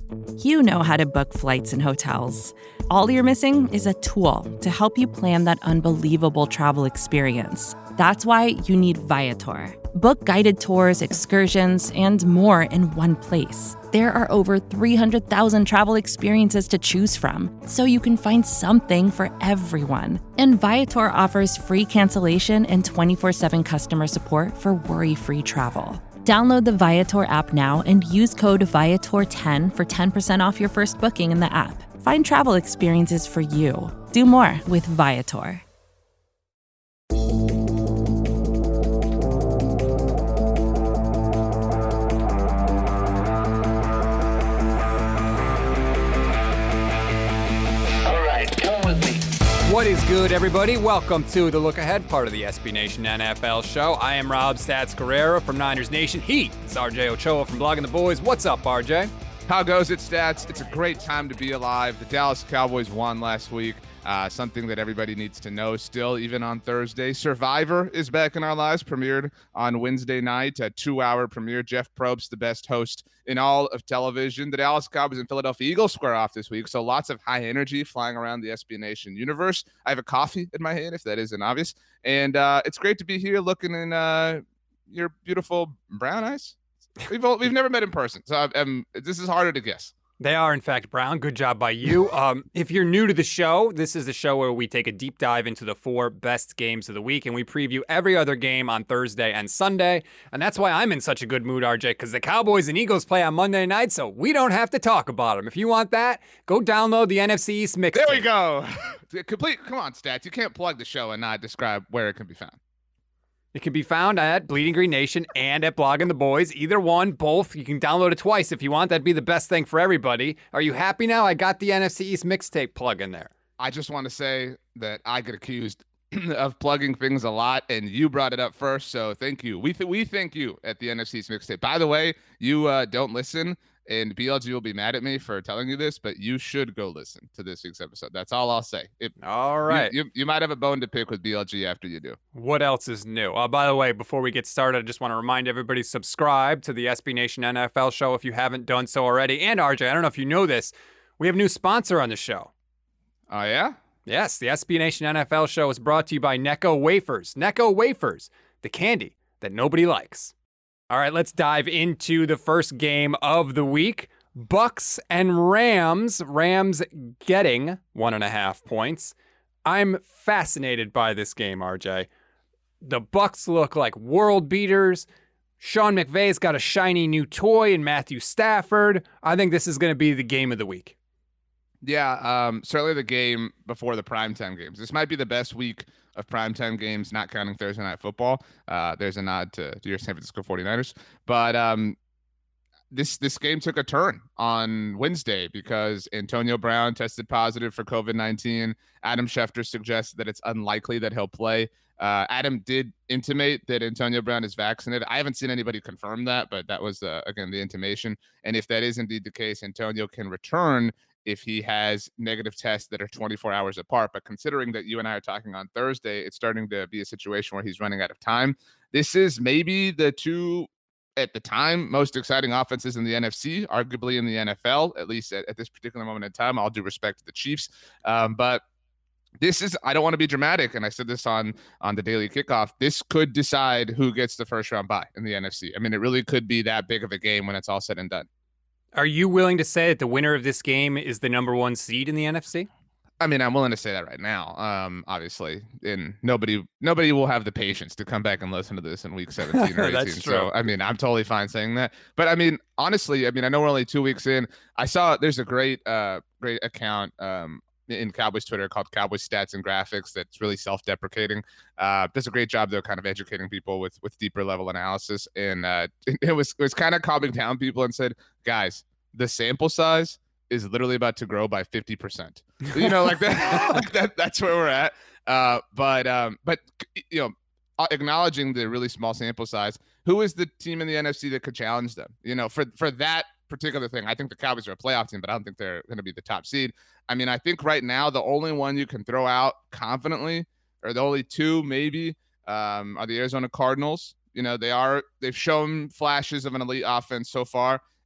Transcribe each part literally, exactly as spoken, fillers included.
You know how to book flights and hotels. All you're missing is a tool to help you plan that unbelievable travel experience. That's why you need Viator. Book guided tours, excursions, and more in one place. There are over three hundred thousand travel experiences to choose from, so you can find something for everyone. And Viator offers free cancellation and twenty-four seven customer support for worry-free travel. Download the Viator app now and use code Viator ten for ten percent off your first booking in the app. Find travel experiences for you. Do more with Viator. What is good, everybody? Welcome to the Look Ahead, part of the S B Nation N F L show. I am Rob Stats Guerrero from Niners Nation. He is R J Ochoa from Blogging the Boys. What's up, R J? How goes it, Stats? It's a great time to be alive. The Dallas Cowboys won last week. Uh, something that everybody needs to know still, even on Thursday. Survivor is back in our lives, premiered on Wednesday night, a two-hour premiere. Jeff Probst, the best host in all of television. The Dallas Cowboys and Philadelphia Eagles square off this week, so lots of high energy flying around the S B Nation universe. I have a coffee in my hand, if that isn't obvious, and uh, it's great to be here looking in uh, your beautiful brown eyes. We've we've never met in person, so I'm, this is harder to guess. They are, in fact, brown. Good job by you. Um, if you're new to the show, this is the show where we take a deep dive into the four best games of the week, and we preview every other game on Thursday and Sunday. And that's why I'm in such a good mood, R J, because the Cowboys and Eagles play on Monday night, so we don't have to talk about them. If you want that, go download the N F C East mixtape. There we go. Complete. Come on, Stats. You can't plug the show and not describe where it can be found. It can be found at Bleeding Green Nation and at Blogging the Boys. Either one, both. You can download it twice if you want. That'd be the best thing for everybody. Are you happy now? I got the N F C East mixtape plug in there. I just want to say that I get accused of plugging things a lot, and you brought it up first, so thank you. We th- we thank you at the N F C East mixtape. By the way, you uh, don't listen, and B L G will be mad at me for telling you this, but you should go listen to this week's episode. That's all I'll say. It, all right. You, you, you might have a bone to pick with B L G after you do. What else is new? Uh, by the way, before we get started, I just want to remind everybody, subscribe to the S B Nation N F L show if you haven't done so already. And R J, I don't know if you know this, we have a new sponsor on the show. Oh, yeah? Yes, the S B Nation N F L show is brought to you by Necco Wafers. Necco Wafers, the candy that nobody likes. All right, let's dive into the first game of the week. Bucks and Rams. Rams getting one and a half points. I'm fascinated by this game, R J. The Bucks look like world beaters. Sean McVay's got a shiny new toy in Matthew Stafford. I think this is going to be the game of the week. Yeah, um, certainly the game before the primetime games. This might be the best week of primetime games, not counting Thursday Night Football. Uh, there's a nod to, to your San Francisco forty-niners. But um, this this game took a turn on Wednesday because Antonio Brown tested positive for covid nineteen. Adam Schefter suggests that it's unlikely that he'll play. Uh, Adam did intimate that Antonio Brown is vaccinated. I haven't seen anybody confirm that, but that was, uh, again, the intimation. And if that is indeed the case, Antonio can return if he has negative tests that are twenty-four hours apart. But considering that you and I are talking on Thursday, it's starting to be a situation where he's running out of time. This is maybe the two, at the time, most exciting offenses in the N F C, arguably in the N F L, at least at, at this particular moment in time. All due respect to the Chiefs. Um, but this is, I don't want to be dramatic, and I said this on, on the Daily Kickoff, this could decide who gets the first round bye in the N F C. I mean, it really could be that big of a game when it's all said and done. Are you willing to say that the winner of this game is the number one seed in the N F C? I mean, I'm willing to say that right now, um, obviously. And nobody nobody will have the patience to come back and listen to this in week seventeen or eighteen. That's true. So, I mean, I'm totally fine saying that. But, I mean, honestly, I mean, I know we're only two weeks in. I saw there's a great, uh, great account um, in Cowboys Twitter called Cowboys Stats and Graphics that's really self-deprecating. Uh, does a great job, though, kind of educating people with with deeper level analysis. And uh, it was it was kind of calming down people and said, guys, the sample size is literally about to grow by fifty percent. You know, like that, like that that's where we're at. Uh, but, um, but you know, acknowledging the really small sample size, who is the team in the N F C that could challenge them? You know, for, for that particular thing, I think the Cowboys are a playoff team, but I don't think they're going to be the top seed. I mean, I think right now the only one you can throw out confidently, or the only two maybe, um, are the Arizona Cardinals. You know, they are, they've shown flashes of an elite offense so far.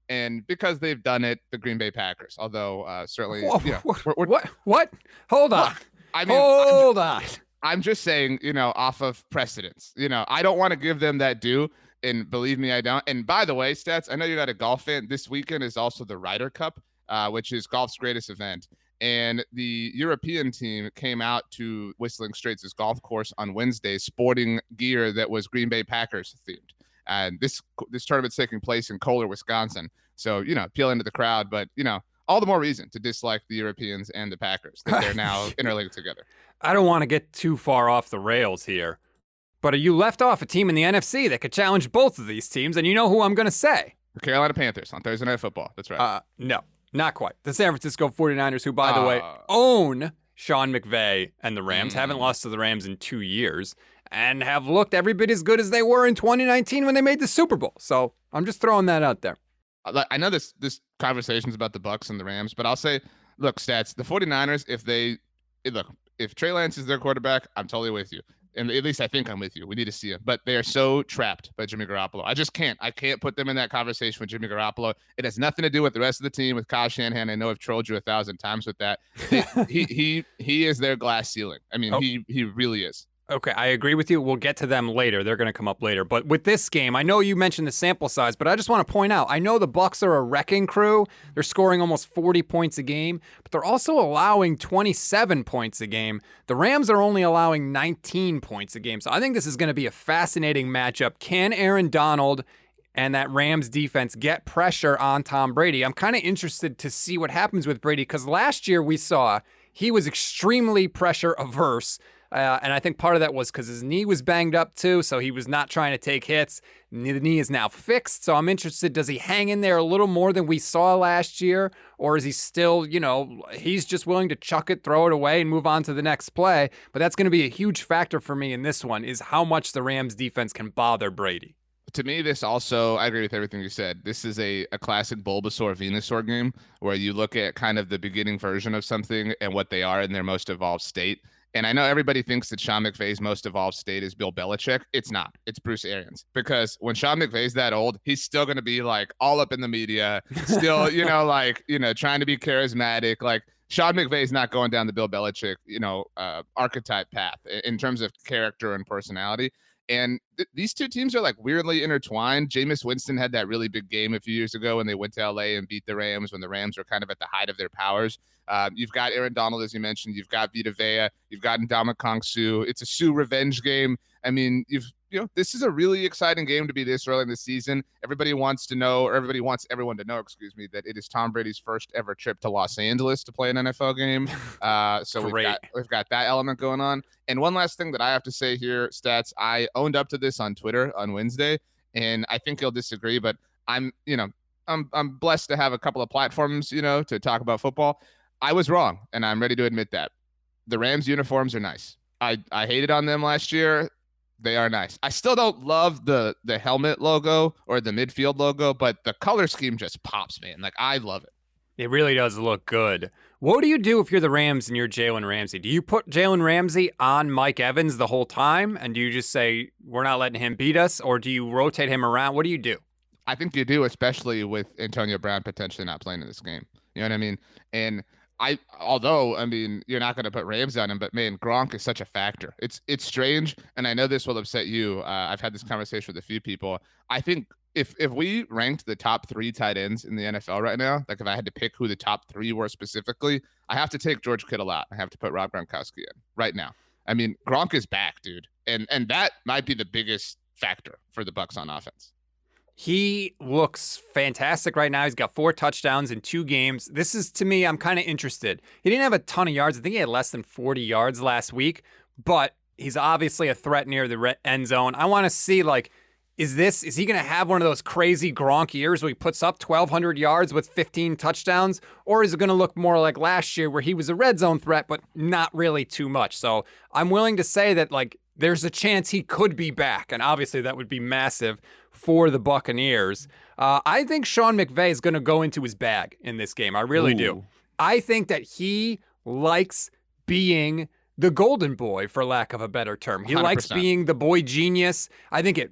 And because they've done it, the Green Bay Packers, although uh, certainly, Whoa, you know, what, we're, we're, what? What? Hold on. I mean, Hold on. I'm just saying, you know, off of precedence, you know, I don't want to give them that due. And believe me, I don't. And by the way, Stats, I know you're not a golf fan. This weekend is also the Ryder Cup, uh, which is golf's greatest event. And the European team came out to Whistling Straits' golf course on Wednesday sporting gear that was Green Bay Packers themed. And this this tournament's taking place in Kohler, Wisconsin. So, you know, appealing to the crowd, but, you know, all the more reason to dislike the Europeans and the Packers that they're now interlinked together. I don't want to get too far off the rails here, but you left off a team in the N F C that could challenge both of these teams, and you know who I'm going to say. The Carolina Panthers on Thursday Night Football. That's right. Uh, no, not quite. The San Francisco forty-niners, who, by the uh, way, own Sean McVay and the Rams, mm. haven't lost to the Rams in two years, and have looked every bit as good as they were in twenty nineteen when they made the Super Bowl. So I'm just throwing that out there. I know this this conversation's about the Bucs and the Rams, but I'll say, look, Stats, the forty-niners, if they look, if Trey Lance is their quarterback, I'm totally with you. And at least I think I'm with you. We need to see him. But they are so trapped by Jimmy Garoppolo. I just can't. I can't put them in that conversation with Jimmy Garoppolo. It has nothing to do with the rest of the team, with Kyle Shanahan. I know I've trolled you a thousand times with that. he he he is their glass ceiling. I mean, oh. he he really is. Okay, I agree with you. We'll get to them later. They're going to come up later. But with this game, I know you mentioned the sample size, but I just want to point out, I know the Bucs are a wrecking crew. They're scoring almost forty points a game, but they're also allowing twenty-seven points a game. The Rams are only allowing nineteen points a game. So I think this is going to be a fascinating matchup. Can Aaron Donald and that Rams defense get pressure on Tom Brady? I'm kind of interested to see what happens with Brady, because last year we saw he was extremely pressure averse. Uh, and I think part of that was because his knee was banged up too, so he was not trying to take hits. The knee is now fixed, so I'm interested, does he hang in there a little more than we saw last year? Or is he still, you know, he's just willing to chuck it, throw it away, and move on to the next play? But that's going to be a huge factor for me in this one, is how much the Rams defense can bother Brady. To me, this also, I agree with everything you said. This is a, a classic Bulbasaur-Venusaur game where you look at kind of the beginning version of something and what they are in their most evolved state. And I know everybody thinks that Sean McVay's most evolved state is Bill Belichick. It's not. It's Bruce Arians. Because when Sean McVay's that old, he's still going to be like all up in the media, still, you know, like, you know, trying to be charismatic. Like Sean McVay's not going down the Bill Belichick, you know, uh, archetype path in terms of character and personality. And th- these two teams are like weirdly intertwined. Jameis Winston had that really big game a few years ago when they went to L A and beat the Rams when the Rams were kind of at the height of their powers. Um, you've got Aaron Donald, as you mentioned. You've got Vita Vea. You've got Ndamukong Suh. It's a Suh revenge game. I mean, you've you know, this is a really exciting game to be this early in the season. Everybody wants to know, or everybody wants everyone to know, excuse me, that it is Tom Brady's first ever trip to Los Angeles to play an N F L game. Uh, so we've got we've got that element going on. And one last thing that I have to say here, Stats, I owned up to this on Twitter on Wednesday, and I think you'll disagree, but I'm, you know, I'm I'm blessed to have a couple of platforms, you know, to talk about football. I was wrong, and I'm ready to admit that. The Rams uniforms are nice. I, I hated on them last year. They are nice. I still don't love the the helmet logo or the midfield logo, but the color scheme just pops, man. Like, I love it. It really does look good. What do you do if you're the Rams and you're Jalen Ramsey? Do you put Jalen Ramsey on Mike Evans the whole time, and do you just say, we're not letting him beat us, or do you rotate him around? What do you do? I think you do, especially with Antonio Brown potentially not playing in this game. You know what I mean? And I, although, I mean, you're not going to put Rams on him, but man, Gronk is such a factor. It's it's strange, and I know this will upset you. Uh, I've had this conversation with a few people. I think if if we ranked the top three tight ends in the N F L right now, like if I had to pick who the top three were specifically, I have to take George Kittle out. I have to put Rob Gronkowski in right now. I mean, Gronk is back, dude, and and that might be the biggest factor for the Bucs on offense. He looks fantastic right now. He's got four touchdowns in two games. This is, to me, I'm kind of interested. He didn't have a ton of yards. I think he had less than forty yards last week, but he's obviously a threat near the end zone. I want to see, like, is this, is he going to have one of those crazy Gronk years where he puts up twelve hundred yards with fifteen touchdowns? Or is it going to look more like last year where he was a red zone threat, but not really too much? So I'm willing to say that, like, there's a chance he could be back, and obviously that would be massive for the Buccaneers. Uh, I think Sean McVay is going to go into his bag in this game. I really Ooh. do. I think that he likes being the golden boy, for lack of a better term. He one hundred percent likes being the boy genius. I think it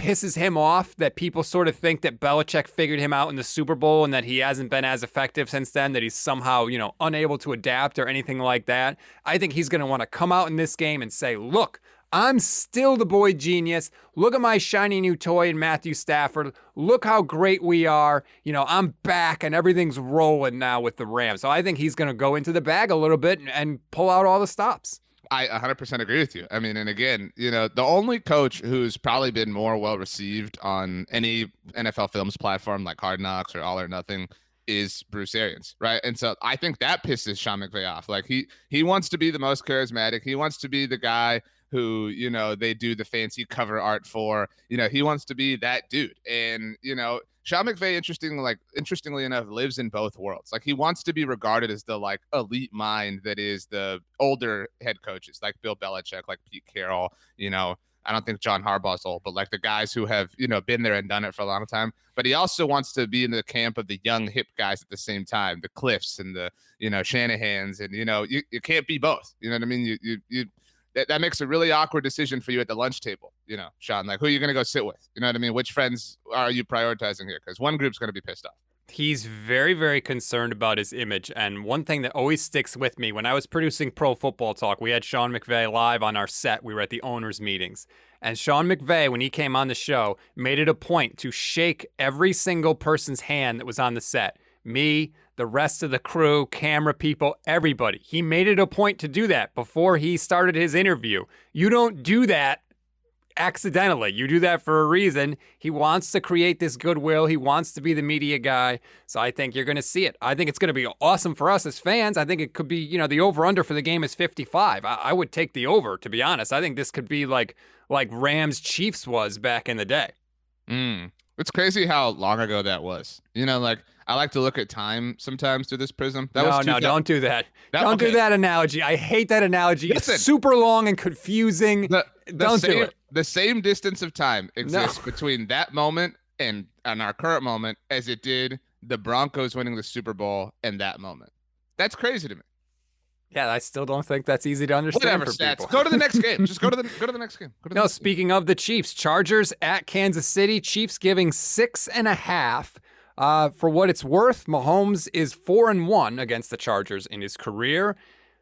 pisses him off that people sort of think that Belichick figured him out in the Super Bowl and that he hasn't been as effective since then, that he's somehow, you know, unable to adapt or anything like that. I think he's going to want to come out in this game and say, look, I'm still the boy genius. Look at my shiny new toy in Matthew Stafford. Look how great we are. You know, I'm back and everything's rolling now with the Rams. So I think he's going to go into the bag a little bit and, and pull out all the stops. I one hundred percent agree with you. I mean, and again, you know, the only coach who's probably been more well received on any N F L Films platform like Hard Knocks or All or Nothing is Bruce Arians, right? And so I think that pisses Sean McVay off. Like he he wants to be the most charismatic. He wants to be the guy who, you know, they do the fancy cover art for. You know, he wants to be that dude. And, you know, Sean McVay, interesting, like interestingly enough, lives in both worlds. Like he wants to be regarded as the like elite mind that is the older head coaches, like Bill Belichick, like Pete Carroll. You know, I don't think John Harbaugh's old, but like the guys who have, you know, been there and done it for a long time. But he also wants to be in the camp of the young hip guys at the same time, the Cliffs and the, you know, Shanahans, and you know, you, you can't be both. You know what I mean? You you you. That, that makes a really awkward decision for you at the lunch table, you know, Sean, like who are you going to go sit with? You know what I mean? Which friends are you prioritizing here? Because one group's going to be pissed off. He's very, very concerned about his image. And one thing that always sticks with me, when I was producing Pro Football Talk, we had Sean McVay live on our set. We were at the owners' meetings. And Sean McVay, when he came on the show, made it a point to shake every single person's hand that was on the set. Me, the rest of the crew, camera people, everybody. He made it a point to do that before he started his interview. You don't do that accidentally. You do that for a reason. He wants to create this goodwill. He wants to be the media guy. So I think you're going to see it. I think it's going to be awesome for us as fans. I think it could be, you know, the over-under for the game is fifty-five. I, I would take the over, to be honest. I think this could be like like Rams Chiefs was back in the day. Mm. It's crazy how long ago that was. You know, like I like to look at time sometimes through this prism. That no, was no, don't do that. that don't okay. do that analogy. I hate that analogy. Listen, it's super long and confusing. The, the don't same, do it. The same distance of time exists No. between that moment and, and our current moment as it did the Broncos winning the Super Bowl and that moment. That's crazy to me. Yeah, I still don't think that's easy to understand Whatever, for stats. people. Go to the next game. Just go to the go to the next game. Go to the No, next speaking game. of the Chiefs, Chargers at Kansas City. Chiefs giving six and a half. Uh, for what it's worth, Mahomes is four and one against the Chargers in his career.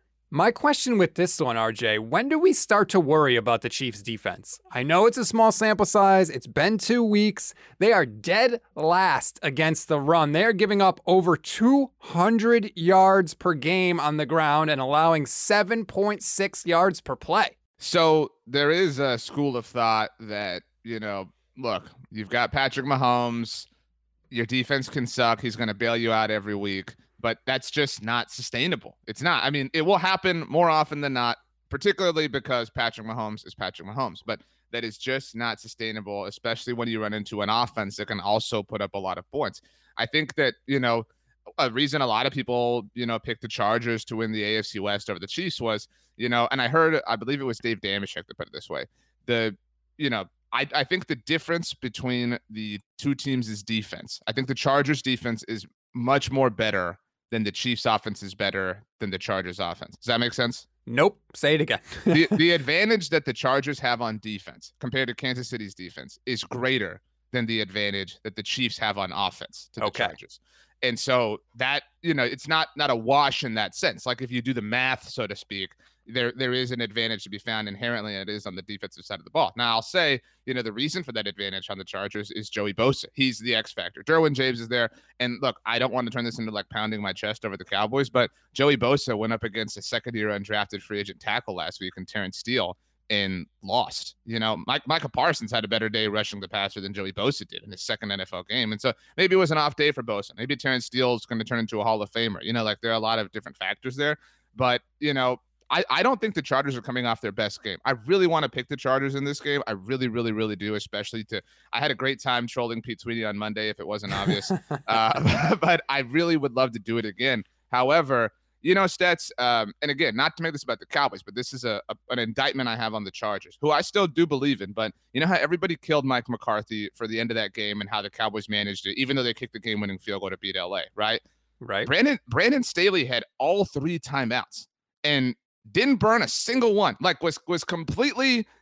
My question with this one, R J, when do we start to worry about the Chiefs' defense? I know it's a small sample size. It's been two weeks. They are dead last against the run. They're giving up over two hundred yards per game on the ground and allowing seven point six yards per play. So there is a school of thought that, you know, look, you've got Patrick Mahomes. Your defense can suck. He's going to bail you out every week. But that's just not sustainable. It's not. I mean, it will happen more often than not, particularly because Patrick Mahomes is Patrick Mahomes. But that is just not sustainable, especially when you run into an offense that can also put up a lot of points. I think that, you know, a reason a lot of people, you know, picked the Chargers to win the A F C West over the Chiefs was, you know, and I heard, I believe it was Dave Dameshek that put it this way. The, you know, I, I think the difference between the two teams is defense. I think the Chargers defense is much more better than the Chiefs offense is better than the Chargers offense. Does that make sense? Nope. Say it again. the, the advantage that the Chargers have on defense compared to Kansas City's defense is greater than the advantage that the Chiefs have on offense to the Okay. Chargers. And so that, you know, it's not not a wash in that sense. Like if you do the math, so to speak, there there is an advantage to be found inherently, and it is on the defensive side of the ball. Now, I'll say, you know, the reason for that advantage on the Chargers is Joey Bosa. He's the X factor. Derwin James is there. And look, I don't want to turn this into like pounding my chest over the Cowboys, but Joey Bosa went up against a second-year undrafted free agent tackle last week in Terrence Steele and lost. You know, Mike, Micah Parsons had a better day rushing the passer than Joey Bosa did in his second N F L game. And so maybe it was an off day for Bosa. Maybe Terrence Steele is going to turn into a Hall of Famer. You know, like there are a lot of different factors there. But, you know, I, I don't think the Chargers are coming off their best game. I really want to pick the Chargers in this game. I really, really, really do, especially to – I had a great time trolling Pete Sweeney on Monday if it wasn't obvious. uh, but I really would love to do it again. However – you know, Stats, um, and again, not to make this about the Cowboys, but this is a, a an indictment I have on the Chargers, who I still do believe in. But you know how everybody killed Mike McCarthy for the end of that game and how the Cowboys managed it, even though they kicked the game-winning field goal to beat L A, right? Right. Brandon Brandon Staley had all three timeouts and didn't burn a single one. Like was was completely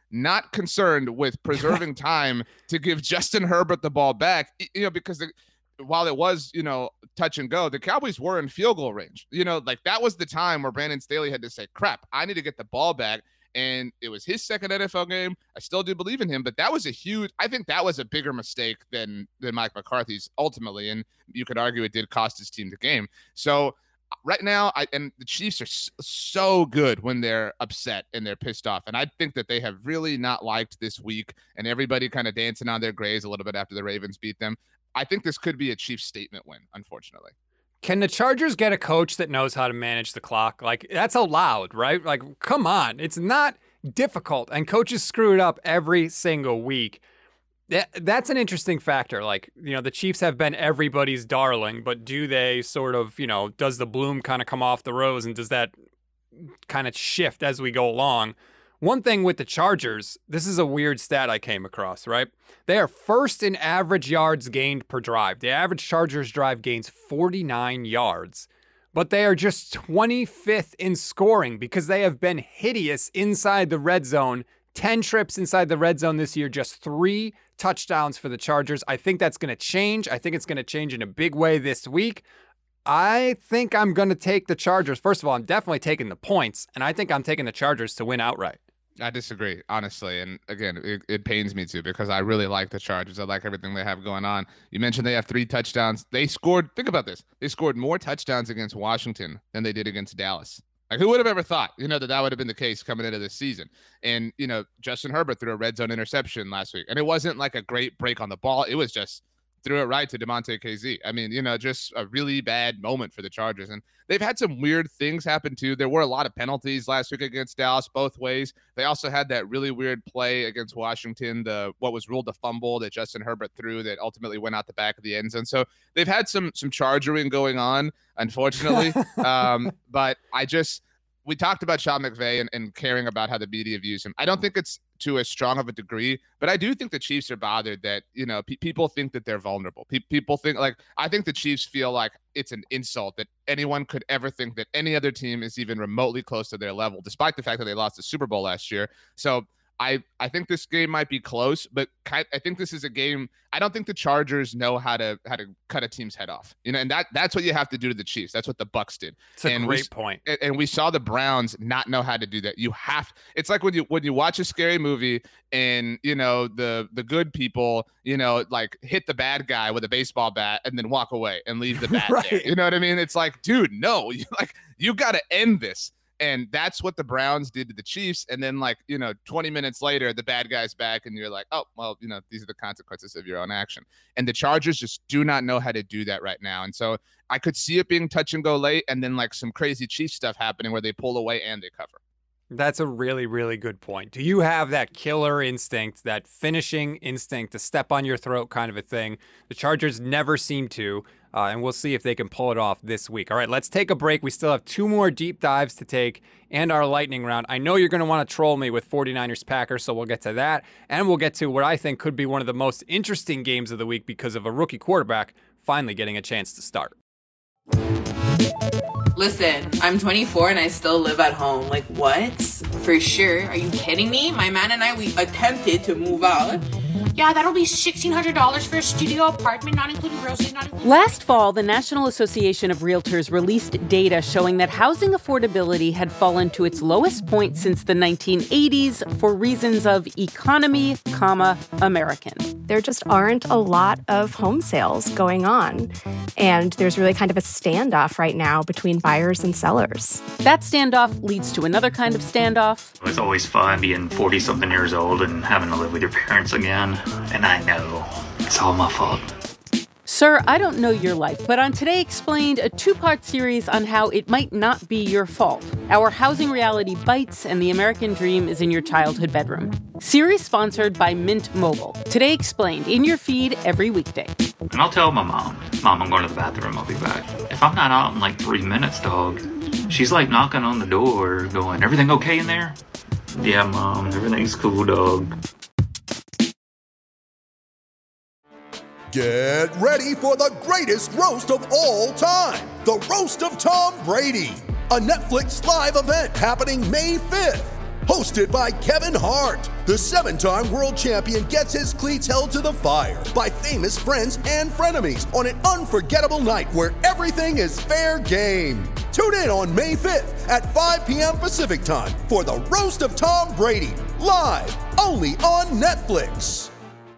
not concerned with preserving time to give Justin Herbert the ball back, you know, because the, while it was, you know, touch and go, the Cowboys were in field goal range. You know, like that was the time where Brandon Staley had to say, crap, I need to get the ball back. And it was his second N F L game. I still do believe in him, but that was a huge, I think that was a bigger mistake than, than Mike McCarthy's ultimately. And you could argue it did cost his team the game. So right now, I and the Chiefs are so good when they're upset and they're pissed off. And I think that they have really not liked this week, and everybody kind of dancing on their graves a little bit after the Ravens beat them. I think this could be a Chiefs statement win, unfortunately. Can the Chargers get a coach that knows how to manage the clock? Like, that's allowed, right? Like, come on. It's not difficult, and coaches screw it up every single week. That's an interesting factor. Like, you know, the Chiefs have been everybody's darling, but do they sort of, you know, does the bloom kind of come off the rose, and does that kind of shift as we go along? One thing with the Chargers, this is a weird stat I came across, right? They are first in average yards gained per drive. The average Chargers drive gains forty-nine yards, but they are just twenty-fifth in scoring because they have been hideous inside the red zone. ten trips inside the red zone this year, just three touchdowns for the Chargers. I think that's going to change. I think it's going to change in a big way this week. I think I'm going to take the Chargers. First of all, I'm definitely taking the points, and I think I'm taking the Chargers to win outright. I disagree, honestly. And again, it, it pains me too because I really like the Chargers. I like everything they have going on. You mentioned they have three touchdowns. They scored, think about this. They scored more touchdowns against Washington than they did against Dallas. Like, who would have ever thought, you know, that that would have been the case coming into this season? And, you know, Justin Herbert threw a red zone interception last week. And it wasn't like a great break on the ball. It was just threw it right to DeMonte K Z. I mean, you know, just a really bad moment for the Chargers. And they've had some weird things happen too. There were a lot of penalties last week against Dallas both ways. They also had that really weird play against Washington, the what was ruled a fumble that Justin Herbert threw that ultimately went out the back of the end zone. So they've had some some chargering going on, unfortunately. um, but I just we talked about Sean McVay and, and caring about how the media views him. I don't think it's to as strong of a degree, but I do think the Chiefs are bothered that, you know, pe- people think that they're vulnerable. Pe- people think like, I think the Chiefs feel like it's an insult that anyone could ever think that any other team is even remotely close to their level, despite the fact that they lost the Super Bowl last year. So I, I think this game might be close, but I think this is a game. I don't think the Chargers know how to how to cut a team's head off, you know, and that that's what you have to do to the Chiefs. That's what the Bucs did. It's a and great we, point. And we saw the Browns not know how to do that. You have. It's like when you when you watch a scary movie and, you know, the the good people, you know, like hit the bad guy with a baseball bat and then walk away and leave the bat right. there. You know what I mean? It's like, dude, no, you like you got to end this. And that's what the Browns did to the Chiefs. And then, like, you know, twenty minutes later, the bad guy's back and you're like, oh, well, you know, these are the consequences of your own action. And the Chargers just do not know how to do that right now. And so I could see it being touch and go late and then like some crazy Chiefs stuff happening where they pull away and they cover. That's a really, really good point. Do you have that killer instinct, that finishing instinct, to step on your throat kind of a thing? The Chargers never seem to, uh, and we'll see if they can pull it off this week. All right, let's take a break. We still have two more deep dives to take and our lightning round. I know you're going to want to troll me with 49ers Packers, so we'll get to that. And we'll get to what I think could be one of the most interesting games of the week because of a rookie quarterback finally getting a chance to start. Listen, I'm twenty-four and I still live at home. Like, what? For sure. Are you kidding me? My man and I, we attempted to move out. Yeah, that'll be sixteen hundred dollars for a studio apartment, not including groceries, not including... Last fall, the National Association of Realtors released data showing that housing affordability had fallen to its lowest point since the nineteen eighties for reasons of economy, comma, American. There just aren't a lot of home sales going on. And there's really kind of a standoff right now between buyers and sellers. That standoff leads to another kind of standoff. It's always fun being forty-something years old and having to live with your parents again. And I know it's all my fault. Sir, I don't know your life, but on Today Explained, a two-part series on how it might not be your fault. Our housing reality bites and the American dream is in your childhood bedroom. Series sponsored by Mint Mobile. Today Explained, in your feed every weekday. And I'll tell my mom, Mom, I'm going to the bathroom, I'll be back. If I'm not out in like three minutes, dog, she's like knocking on the door going, everything okay in there? Yeah, Mom, everything's cool, dog. Get ready for the greatest roast of all time, the Roast of Tom Brady, a Netflix live event happening May fifth. hosted by Kevin Hart. The seven-time world champion gets his cleats held to the fire by famous friends and frenemies on an unforgettable night where everything is fair game. Tune in on May fifth at five p.m. Pacific time for the Roast of Tom Brady, live only on Netflix.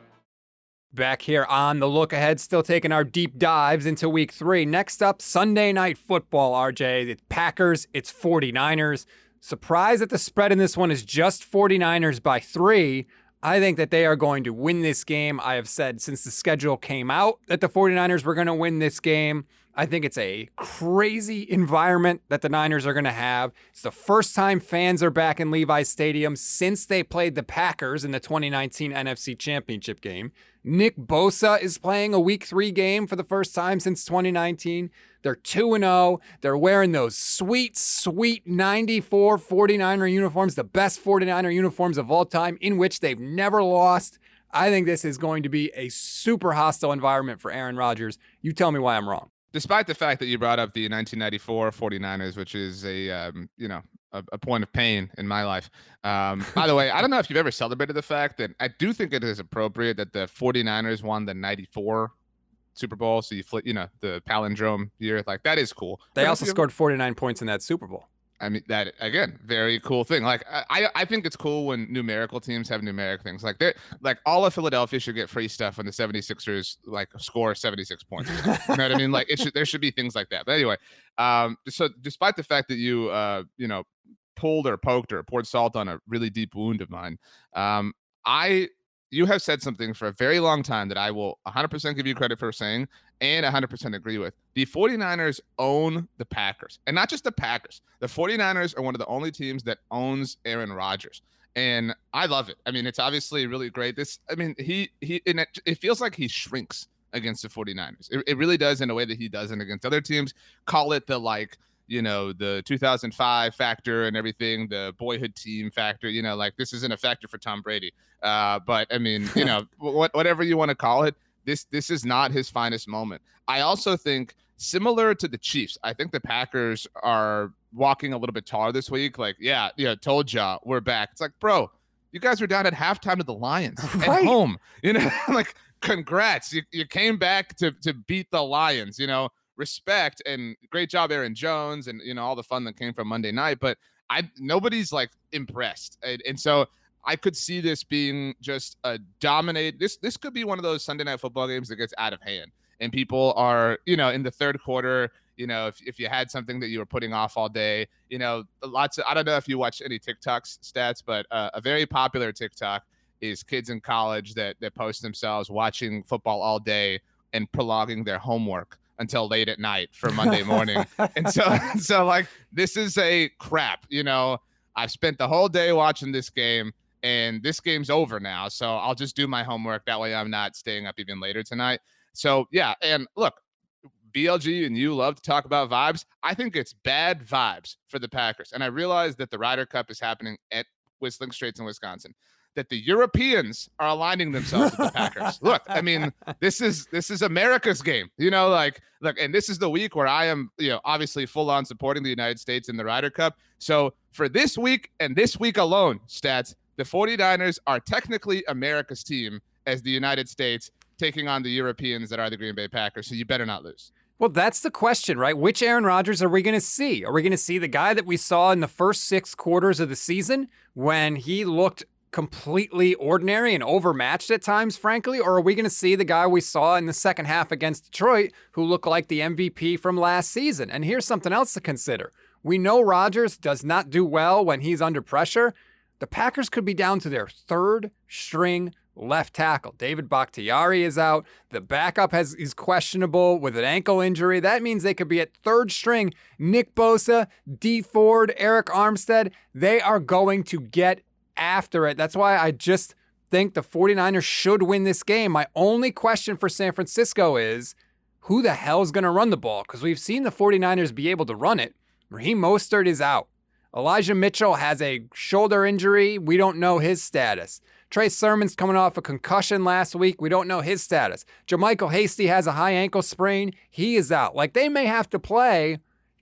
Back here on The Look Ahead, still taking our deep dives into week three. Next up, Sunday Night Football, R J. It's Packers, it's forty-niners. Surprised that the spread in this one is just forty-niners by three. I think that they are going to win this game. I have said since the schedule came out that the forty-niners were going to win this game. I think it's a crazy environment that the Niners are going to have. It's the first time fans are back in Levi's Stadium since they played the Packers in the twenty nineteen N F C Championship game. Nick Bosa is playing a week three game for the first time since twenty nineteen. They're two and oh. They're wearing those sweet, sweet ninety-four forty-niner uniforms, the best forty-niner uniforms of all time, in which they've never lost. I think this is going to be a super hostile environment for Aaron Rodgers. You tell me why I'm wrong. Despite the fact that you brought up the nineteen ninety-four forty-niners, which is a, um, you know, a, a point of pain in my life. Um, by the way, I don't know if you've ever celebrated the fact that I do think it is appropriate that the forty-niners won the ninety-four Super Bowl. So you flip, you know, the palindrome year, like that is cool. They but also scored forty-nine points in that Super Bowl. I mean, that again, very cool thing. Like I, I think it's cool when numerical teams have numeric things. Like they like all of Philadelphia should get free stuff when the seventy-sixers like score seventy-six points. You know what I mean? Like it should, there should be things like that. But anyway, um, so despite the fact that you, uh, you know, pulled or poked or poured salt on a really deep wound of mine, um, I, you have said something for a very long time that I will one hundred percent give you credit for saying and one hundred percent agree with. The forty-niners own the Packers, and not just the Packers. The forty-niners are one of the only teams that owns Aaron Rodgers, and I love it. I mean, it's obviously really great. This, I mean, he, he, and it, it feels like he shrinks against the forty-niners. It, it really does in a way that he doesn't against other teams. Call it the, like, you know, the two thousand five factor and everything, the boyhood team factor, you know, like this isn't a factor for Tom Brady. Uh, but I mean, you know, what, whatever you want to call it, this, this is not his finest moment. I also think similar to the Chiefs, I think the Packers are walking a little bit taller this week. Like, yeah, yeah, told ya we're back. It's like, bro, you guys were down at halftime to the Lions Right. at home, you know, like congrats. You, you came back to, to beat the Lions, you know, respect and great job, Aaron Jones, and you know all the fun that came from Monday night. But I nobody's like impressed, and, and so I could see this being just a dominate. This this could be one of those Sunday Night Football games that gets out of hand, and people are you know in the third quarter. You know, if if you had something that you were putting off all day, you know, lots of I don't know if you watch any TikToks stats, but uh, a very popular TikTok is kids in college that that post themselves watching football all day and prolonging their homework until late at night for Monday morning. and so, so like, this is a crap, you know, I've spent the whole day watching this game and this game's over now. So I'll just do my homework. That way I'm not staying up even later tonight. So yeah. And look, B L G and you love to talk about vibes. I think it's bad vibes for the Packers. And I realize that the Ryder Cup is happening at Whistling Straits in Wisconsin, that the Europeans are aligning themselves with the Packers. Look, I mean, this is this is America's game, you know, like, look, and this is the week where I am, you know, obviously full on supporting the United States in the Ryder Cup. So for this week and this week alone, stats, the forty-niners are technically America's team as the United States taking on the Europeans that are the Green Bay Packers. So you better not lose. Well, that's the question, right? Which Aaron Rodgers are we going to see? Are we going to see the guy that we saw in the first six quarters of the season when he looked completely ordinary and overmatched at times, frankly? Or are we going to see the guy we saw in the second half against Detroit who looked like the M V P from last season? And here's something else to consider. We know Rodgers does not do well when he's under pressure. The Packers could be down to their third string left tackle. David Bakhtiari is out. The backup has is questionable with an ankle injury. That means they could be at third string. Nick Bosa, Dee Ford, Eric Armstead, they are going to get after it. That's why I just think the forty-niners should win this game. My only question for San Francisco is who the hell is going to run the ball? Because we've seen the forty-niners be able to run it. Raheem Mostert is out. Elijah Mitchell has a shoulder injury. We don't know his status. Trey Sermon's coming off a concussion last week. We don't know his status. JaMychal Hasty has a high ankle sprain. He is out. Like, they may have to play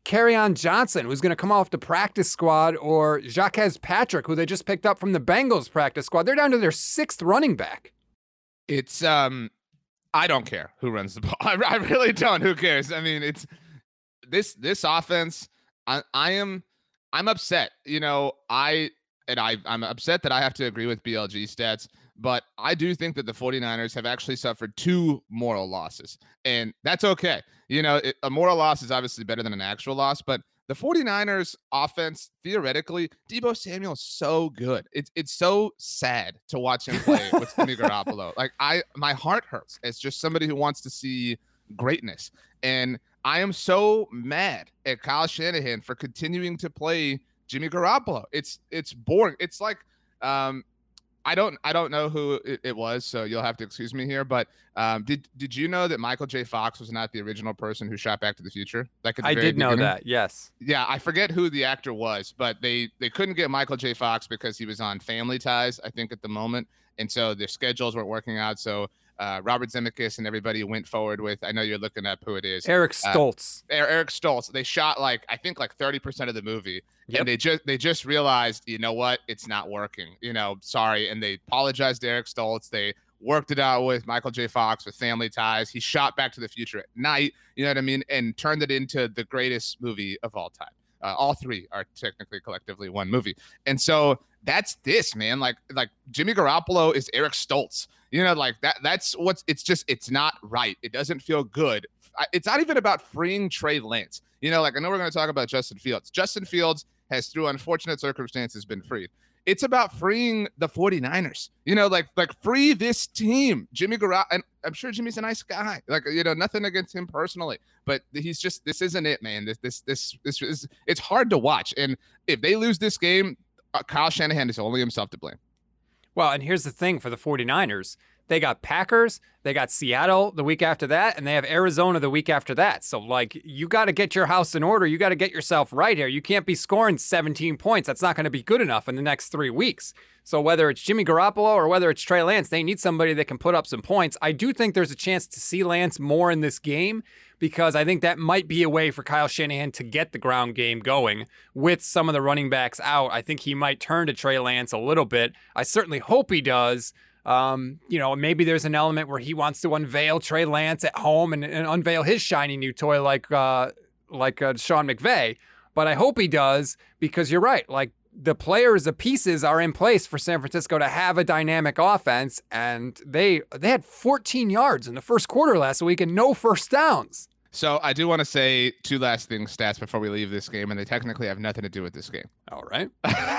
Kerryon Johnson, who's going to come off the practice squad, or Jacques Patrick, who they just picked up from the Bengals practice squad. They're down to their sixth running back. It's, um, I don't care who runs the ball. I, I really don't. Who cares? I mean, it's this, this offense. I, I am, I'm upset. You know, I, and I, I'm upset that I have to agree with B L G stats, but I do think that the 49ers have actually suffered two moral losses, and that's okay. You know, it, a moral loss is obviously better than an actual loss, but the 49ers offense, theoretically, Deebo Samuel's so good. It's it's so sad to watch him play with Jimmy Garoppolo. Like, I, my heart hurts as just somebody who wants to see greatness. And I am so mad at Kyle Shanahan for continuing to play Jimmy Garoppolo. It's it's boring. It's like, um, I don't I don't know who it, it was, so you'll have to excuse me here. But um, did did you know that Michael J. Fox was not the original person who shot Back to the Future? Like, I did know that. Yes. Yeah, I forget who the actor was, but they they couldn't get Michael J. Fox because he was on Family Ties, I think, at the moment, and so their schedules weren't working out. So uh, Robert Zemeckis and everybody went forward with. I know you're looking up who it is. Eric Stoltz. Uh, Eric Stoltz. They shot like I think like thirty percent of the movie. Yep. And they just they just realized, you know what, it's not working. You know, sorry. And they apologized to Eric Stoltz. They worked it out with Michael J. Fox with Family Ties. He shot Back to the Future at night, you know what I mean, and turned it into the greatest movie of all time. Uh, all three are technically collectively one movie. And so that's this, man. Like like Jimmy Garoppolo is Eric Stoltz. You know, like that. That's what's it's just it's not right. It doesn't feel good. It's not even about freeing Trey Lance. You know, like I know we're going to talk about Justin Fields. Justin Fields has, through unfortunate circumstances, been freed. It's about freeing the 49ers. You know, like like free this team. Jimmy Garoppolo, and I'm sure Jimmy's a nice guy. Like, you know, nothing against him personally, but he's just, this isn't it, man. This this this this is, it's hard to watch. And if they lose this game, uh, Kyle Shanahan is only himself to blame. Well, and here's the thing for the 49ers. They got Packers, they got Seattle the week after that, and they have Arizona the week after that. So, like, you got to get your house in order. You got to get yourself right here. You can't be scoring seventeen points. That's not going to be good enough in the next three weeks. So whether it's Jimmy Garoppolo or whether it's Trey Lance, they need somebody that can put up some points. I do think there's a chance to see Lance more in this game because I think that might be a way for Kyle Shanahan to get the ground game going with some of the running backs out. I think he might turn to Trey Lance a little bit. I certainly hope he does. Um, you know, maybe there's an element where he wants to unveil Trey Lance at home and, and unveil his shiny new toy like uh, like uh, Sean McVay. But I hope he does because you're right. Like the players, the pieces are in place for San Francisco to have a dynamic offense, and they they had fourteen yards in the first quarter last week and no first downs. So I do want to say two last things, stats, before we leave this game, and they technically have nothing to do with this game. All right.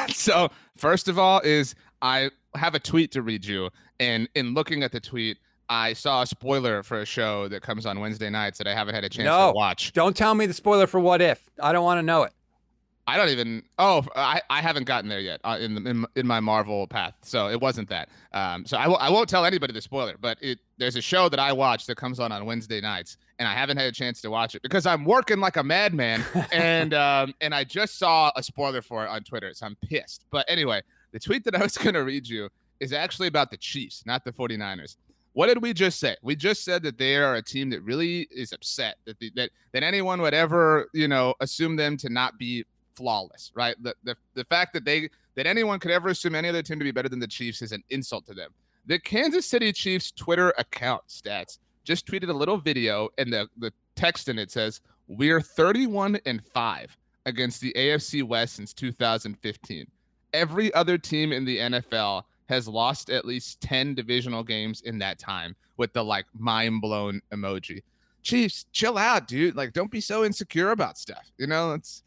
So first of all is I have a tweet to read you, and in looking at the tweet, I saw a spoiler for a show that comes on Wednesday nights that I haven't had a chance no, to watch. Don't tell me the spoiler for What If. I don't want to know it. I don't even. Oh, I, I haven't gotten there yet uh, in, the, in in my Marvel path, so it wasn't that. Um, so I w- I won't tell anybody the spoiler, but it there's a show that I watch that comes on on Wednesday nights, and I haven't had a chance to watch it because I'm working like a madman, and um and I just saw a spoiler for it on Twitter, so I'm pissed. But anyway, the tweet that I was going to read you is actually about the Chiefs, not the 49ers. What did we just say? We just said that they are a team that really is upset that the, that that anyone would ever, you know, assume them to not be flawless, right? The, the the fact that they that anyone could ever assume any other team to be better than the Chiefs is an insult to them. The Kansas City Chiefs Twitter account, stats, just tweeted a little video, and the the text in it says, "We're thirty-one and five against the A F C West since two thousand fifteen. Every other team in the N F L has lost at least ten divisional games in that time," with the like mind blown emoji. Chiefs, chill out, dude. Like, don't be so insecure about stuff. You know, it's.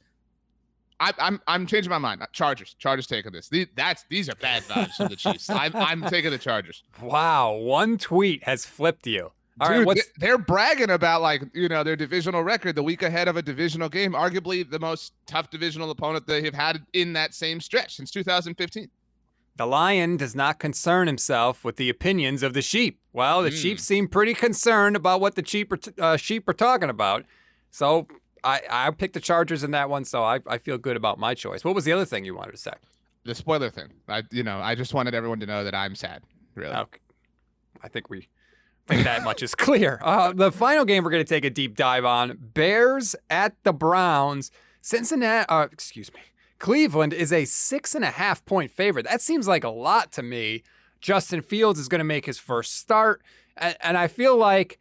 I, I'm I'm changing my mind. Chargers, Chargers taking this. These, that's these are bad vibes from the Chiefs. I'm I'm taking the Chargers. Wow, one tweet has flipped you. All Dude, right, what's... they're bragging about like you know their divisional record, the week ahead of a divisional game, arguably the most tough divisional opponent they have had in that same stretch since two thousand fifteen. The Lion does not concern himself with the opinions of the sheep. Well, the mm. Chiefs seem pretty concerned about what the sheep are, t- uh, sheep are talking about. So. I, I picked the Chargers in that one, so I, I feel good about my choice. What was the other thing you wanted to say? The spoiler thing. I you know I just wanted everyone to know that I'm sad. Really. Okay. I think we I think that much is clear. Uh, the final game we're going to take a deep dive on, Bears at the Browns. Cincinnati, uh, excuse me, Cleveland is a six and a half point favorite. That seems like a lot to me. Justin Fields is going to make his first start. And, and I feel like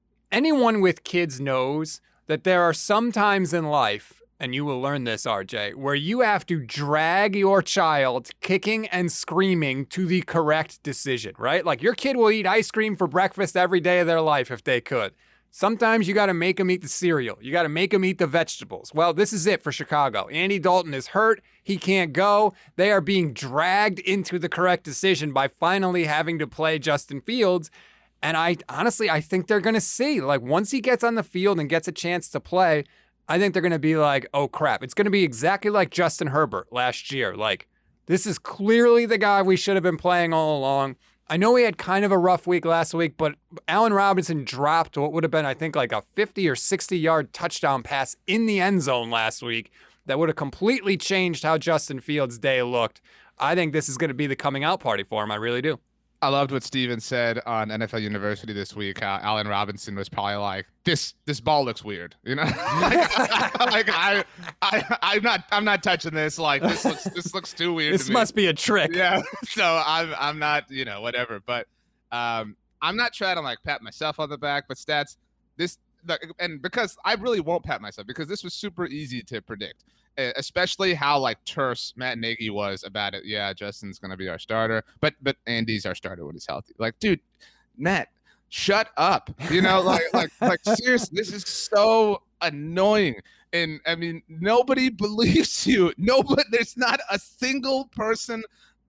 anyone with kids knows that there are some times in life, and you will learn this, R J, where you have to drag your child kicking and screaming to the correct decision, right? Like your kid will eat ice cream for breakfast every day of their life if they could. Sometimes you got to make them eat the cereal. You got to make them eat the vegetables. Well, this is it for Chicago. Andy Dalton is hurt. He can't go. They are being dragged into the correct decision by finally having to play Justin Fields. And I honestly, I think they're going to see, like once he gets on the field and gets a chance to play, I think they're going to be like, oh, crap. It's going to be exactly like Justin Herbert last year. Like, this is clearly the guy we should have been playing all along. I know he had kind of a rough week last week, but Allen Robinson dropped what would have been, I think, like a fifty or sixty-yard touchdown pass in the end zone last week that would have completely changed how Justin Fields' day looked. I think this is going to be the coming out party for him. I really do. I loved what Steven said on N F L University this week. How Allen Robinson was probably like, "This this ball looks weird," you know. like, like I I I'm not I'm not touching this. Like this looks this looks too weird. This to me. must be a trick. Yeah. So I'm I'm not you know whatever. But um I'm not trying to like pat myself on the back. But stats this and because I really won't pat myself because this was super easy to predict. Especially how like terse Matt Nagy was about it. Yeah, Justin's gonna be our starter, but but Andy's our starter when he's healthy. Like, dude, Matt, shut up. You know, like like like seriously, this is so annoying. And I mean, nobody believes you. Nobody. There's not a single person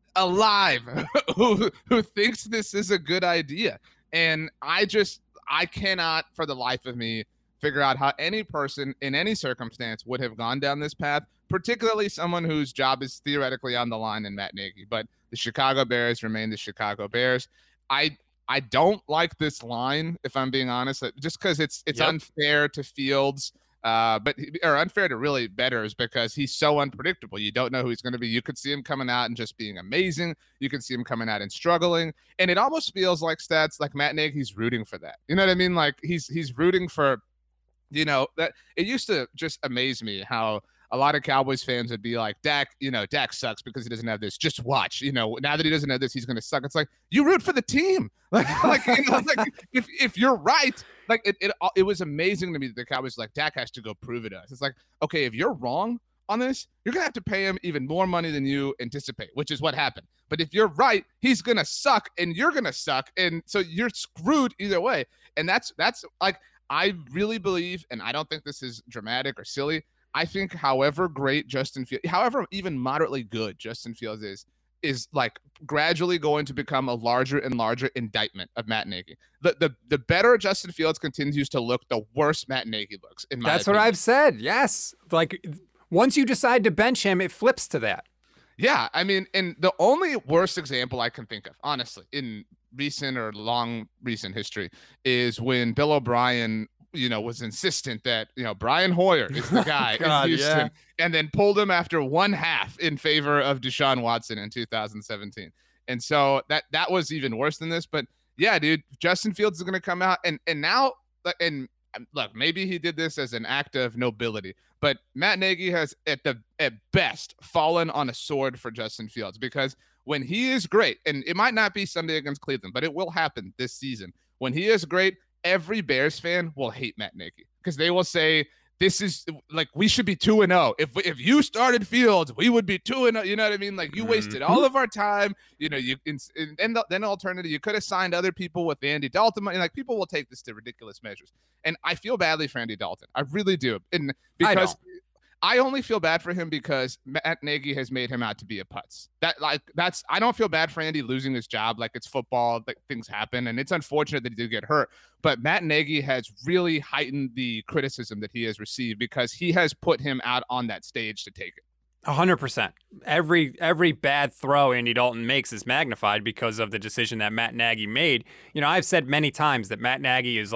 alive who who thinks this is a good idea. And I just I cannot for the life of me figure out how any person in any circumstance would have gone down this path, particularly someone whose job is theoretically on the line in Matt Nagy. But the Chicago Bears remain the Chicago Bears. I I don't like this line, if I'm being honest, just because it's it's yep. unfair to Fields, uh, but or unfair to really bettors because he's so unpredictable. You don't know who he's going to be. You could see him coming out and just being amazing. You can see him coming out and struggling, and it almost feels like stats like Matt Nagy's rooting for that. You know what I mean? Like he's he's rooting for. You know, that it used to just amaze me how a lot of Cowboys fans would be like, Dak, you know, Dak sucks because he doesn't have this. Just watch. You know, now that he doesn't have this, he's going to suck. It's like, you root for the team. Like, like, you know, like if, if you're right, like it, it, it was amazing to me that the Cowboys like, Dak has to go prove it to us. It's like, okay, if you're wrong on this, you're going to have to pay him even more money than you anticipate, which is what happened. But if you're right, he's going to suck and you're going to suck. And so you're screwed either way. And that's, that's like, I really believe, and I don't think this is dramatic or silly, I think however great Justin Fields, however even moderately good Justin Fields is, is like gradually going to become a larger and larger indictment of Matt Nagy. The the the better Justin Fields continues to look, the worse Matt Nagy looks, in my That's opinion. what I've said, yes. Like, once you decide to bench him, it flips to that. Yeah, I mean, and the only worst example I can think of, honestly, in recent or long recent history is when Bill O'Brien, you know, was insistent that, you know, Brian Hoyer is the guy God, in Houston yeah. and then pulled him after one half in favor of Deshaun Watson in two thousand seventeen. And so that that was even worse than this. But yeah, dude, Justin Fields is going to come out and and now and look, maybe he did this as an act of nobility, but Matt Nagy has at the at best fallen on a sword for Justin Fields because when he is great, and it might not be Sunday against Cleveland, but it will happen this season. When he is great, every Bears fan will hate Matt Nagy because they will say, this is like, we should be two and oh. If if you started Fields, we would be two and oh. You know what I mean? Like, you wasted all of our time. You know, you and then the, then alternative, you could have signed other people with Andy Dalton. And like, people will take this to ridiculous measures. And I feel badly for Andy Dalton. I really do. And because I, I only feel bad for him because Matt Nagy has made him out to be a putz. That like that's I don't feel bad for Andy losing his job. Like, it's football, like, things happen, and it's unfortunate that he did get hurt. But Matt Nagy has really heightened the criticism that he has received because he has put him out on that stage to take it. A hundred percent. Every every bad throw Andy Dalton makes is magnified because of the decision that Matt Nagy made. You know, I've said many times that Matt Nagy is like a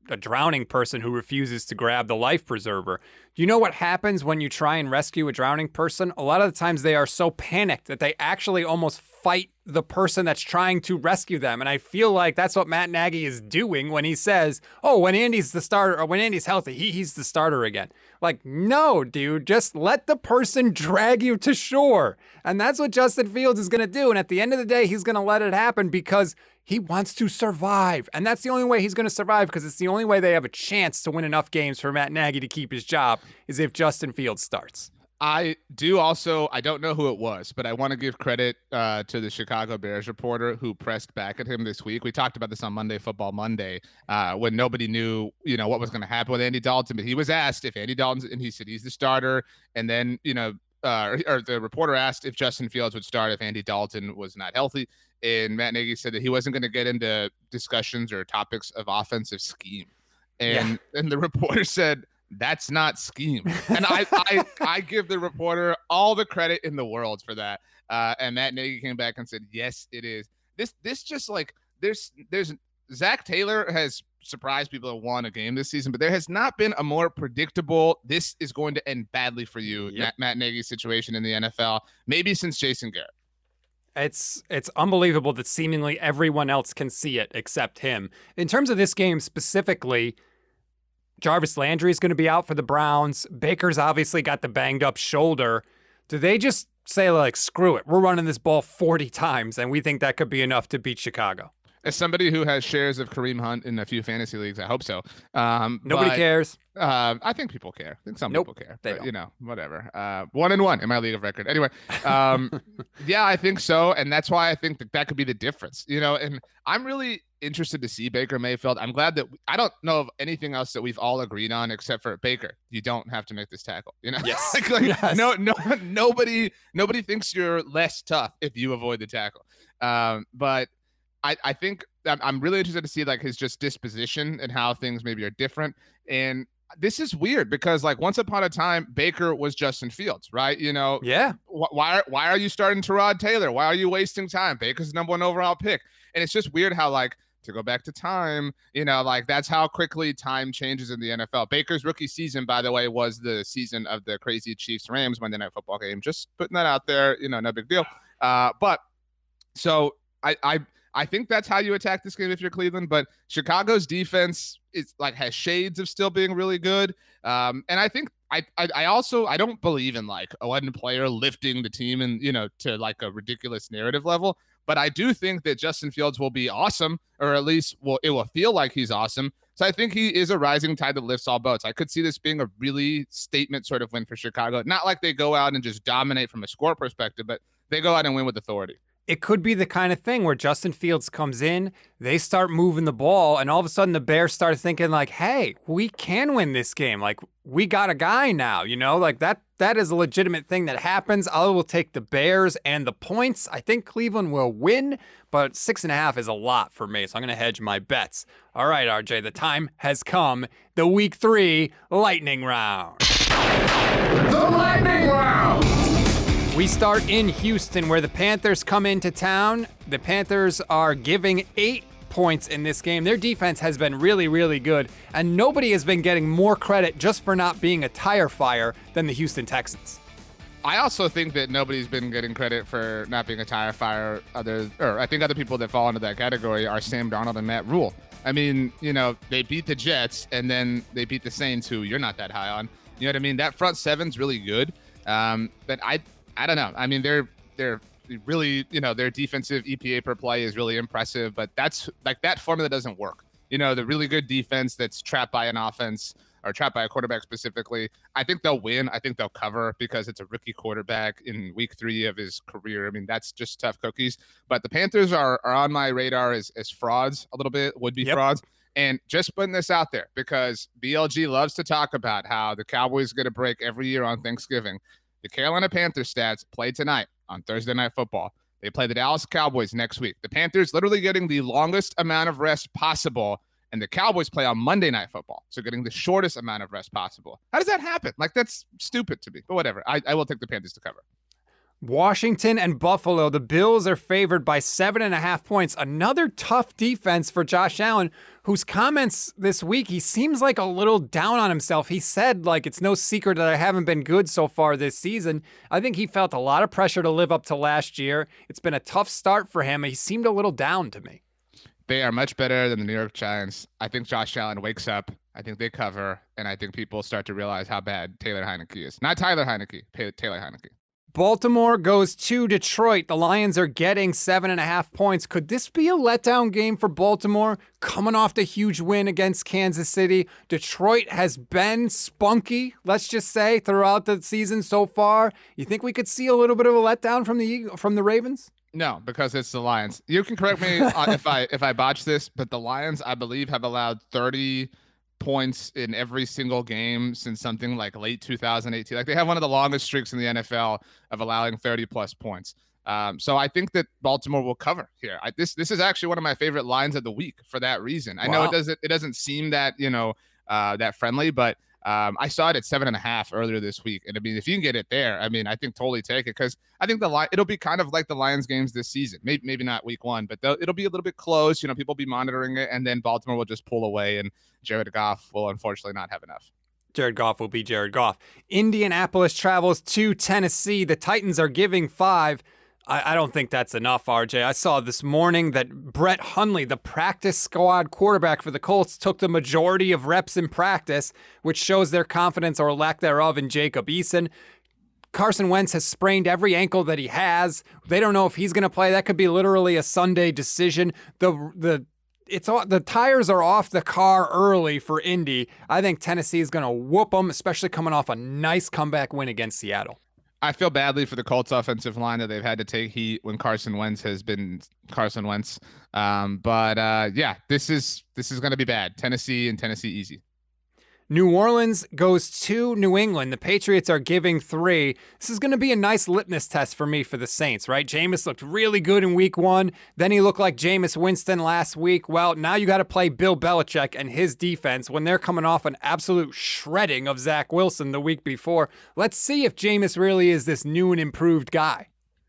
a drowning person who refuses to grab the life preserver. Do you know what happens when you try and rescue a drowning person? A lot of the times they are so panicked that they actually almost fight the person that's trying to rescue them. And I feel like that's what Matt Nagy is doing when he says, oh, when Andy's the starter, or when Andy's healthy, he, he's the starter again. Like, no, dude, just let the person drag you to shore. And that's what Justin Fields is going to do. And at the end of the day, he's going to let it happen because he wants to survive. And that's the only way he's going to survive, because it's the only way they have a chance to win enough games for Matt Nagy to keep his job is if Justin Fields starts. I do also, I don't know who it was, but I want to give credit uh, to the Chicago Bears reporter who pressed back at him this week. We talked about this on Monday Football Monday uh, when nobody knew, you know, what was going to happen with Andy Dalton. But he was asked if Andy Dalton, and he said he's the starter. And then, you know, uh, or, or the reporter asked if Justin Fields would start if Andy Dalton was not healthy. And Matt Nagy said that he wasn't going to get into discussions or topics of offensive scheme. And, yeah. and the reporter said, that's not scheme. And I, I I give the reporter all the credit in the world for that. Uh, and Matt Nagy came back and said, yes, it is. This this just like there's there's Zach Taylor has surprised people that won a game this season, but there has not been a more predictable, this is going to end badly for you, yep. Matt, Matt Nagy situation in the N F L, maybe since Jason Garrett. It's it's unbelievable that seemingly everyone else can see it except him. In terms of this game specifically, Jarvis Landry is going to be out for the Browns. Baker's obviously got the banged up shoulder. Do they just say, like, screw it, we're running this ball forty times, and we think that could be enough to beat Chicago? As somebody who has shares of Kareem Hunt in a few fantasy leagues, I hope so. Um, Nobody but, cares. Uh, I think people care. I think some nope, people care. They but, don't. You know, whatever. Uh, one and one in my league of record. Anyway, um, yeah, I think so. And that's why I think that that could be the difference. You know, and I'm really interested to see Baker Mayfield. I'm glad that I don't know of anything else that we've all agreed on except for Baker. You don't have to make this tackle. You know, yes. like, like, yes. no, no, nobody, nobody thinks you're less tough if you avoid the tackle. Um, but I, I think I'm really interested to see like his just disposition and how things maybe are different. And this is weird because like once upon a time, Baker was Justin Fields, right? You know, yeah. Wh- why, why are you starting Tyrod Taylor? Why are you wasting time? Baker's the number one overall pick. And it's just weird how like, to go back to time, you know, like that's how quickly time changes in the N F L. Baker's rookie season, by the way, was the season of the crazy Chiefs Rams Monday Night Football game. Just putting that out there, you know, no big deal. Uh, but so I, I, I think that's how you attack this game if you're Cleveland, but Chicago's defense is like has shades of still being really good. Um, and I think I, I, I also, I don't believe in like a one player lifting the team and, you know, to like a ridiculous narrative level. But I do think that Justin Fields will be awesome, or at least will it will feel like he's awesome. So I think he is a rising tide that lifts all boats. I could see this being a really statement sort of win for Chicago. Not like they go out and just dominate from a score perspective, but they go out and win with authority. It could be the kind of thing where Justin Fields comes in, they start moving the ball, and all of a sudden the Bears start thinking like, hey, we can win this game. Like, we got a guy now, you know? Like, that that is a legitimate thing that happens. I will take the Bears and the points. I think Cleveland will win, but six and a half is a lot for me, so I'm going to hedge my bets. All right, R J, the time has come. The Week three Lightning Round. The Lightning Round! We start in Houston, where the Panthers come into town. The Panthers are giving eight points in this game. Their defense has been really, really good, and nobody has been getting more credit just for not being a tire fire than the Houston Texans. I also think that nobody's been getting credit for not being a tire fire. Other, or I think other people that fall into that category are Sam Darnold and Matt Rule. I mean, you know, they beat the Jets, and then they beat the Saints, who you're not that high on. You know what I mean? That front seven's really good, um, but I. I don't know. I mean, they're they're really, you know, their defensive E P A per play is really impressive, but that's like that formula doesn't work. You know, the really good defense that's trapped by an offense or trapped by a quarterback specifically. I think they'll win. I think they'll cover because it's a rookie quarterback in week three of his career. I mean, that's just tough cookies. But the Panthers are, are on my radar as, as frauds a little bit, would be yep. frauds. And just putting this out there because B L G loves to talk about how the Cowboys are going to break every year on Thanksgiving. The Carolina Panthers stats play tonight on Thursday Night Football. They play the Dallas Cowboys next week. The Panthers literally getting the longest amount of rest possible, and the Cowboys play on Monday Night Football, so getting the shortest amount of rest possible. How does that happen? Like, that's stupid to me, but whatever. I, I will take the Panthers to cover. Washington and Buffalo. The Bills are favored by seven and a half points. Another tough defense for Josh Allen, whose comments this week, he seems like a little down on himself. He said, like, it's no secret that I haven't been good so far this season. I think he felt a lot of pressure to live up to last year. It's been a tough start for him. He seemed a little down to me. They are much better than the New York Giants. I think Josh Allen wakes up. I think they cover. And I think people start to realize how bad Taylor Heineke is. Not Tyler Heineke, Taylor Heineke. Baltimore goes to Detroit. The Lions are getting seven and a half points. Could this be a letdown game for Baltimore? Coming off the huge win against Kansas City. Detroit has been spunky, let's just say, throughout the season so far. You think we could see a little bit of a letdown from the from the Ravens? No, because it's the Lions. You can correct me if I if I botch this, but the Lions, I believe, have allowed thirty points in every single game since something like late two thousand eighteen. Like, they have one of the longest streaks in the N F L of allowing thirty plus points. Um, so I think that Baltimore will cover here. I, this this is actually one of my favorite lines of the week for that reason. I wow. know it doesn't it doesn't seem that you know uh, that friendly, but um, I saw it at seven and a half earlier this week. And I mean, if you can get it there, I mean, I think totally take it, because I think the it'll be kind of like the Lions games this season. Maybe maybe not week one, but it'll be a little bit close. You know, people will be monitoring it, and then Baltimore will just pull away, and Jared Goff will unfortunately not have enough. Jared Goff will be Jared Goff. Indianapolis travels to Tennessee. The Titans are giving five. I, I don't think that's enough, R J. I saw this morning that Brett Hundley, the practice squad quarterback for the Colts, took the majority of reps in practice, which shows their confidence or lack thereof in Jacob Eason. Carson Wentz has sprained every ankle that he has. They don't know if he's going to play. That could be literally a Sunday decision. The the It's all, the tires are off the car early for Indy. I think Tennessee is going to whoop them, especially coming off a nice comeback win against Seattle. I feel badly for the Colts offensive line that they've had to take heat when Carson Wentz has been Carson Wentz. Um, but uh, yeah, this is this is going to be bad. Tennessee and Tennessee easy. New Orleans goes to New England. The Patriots are giving three. This is going to be a nice litmus test for me for the Saints, right? Jameis looked really good in week one. Then he looked like Jameis Winston last week. Well, now you got to play Bill Belichick and his defense when they're coming off an absolute shredding of Zach Wilson the week before. Let's see if Jameis really is this new and improved guy.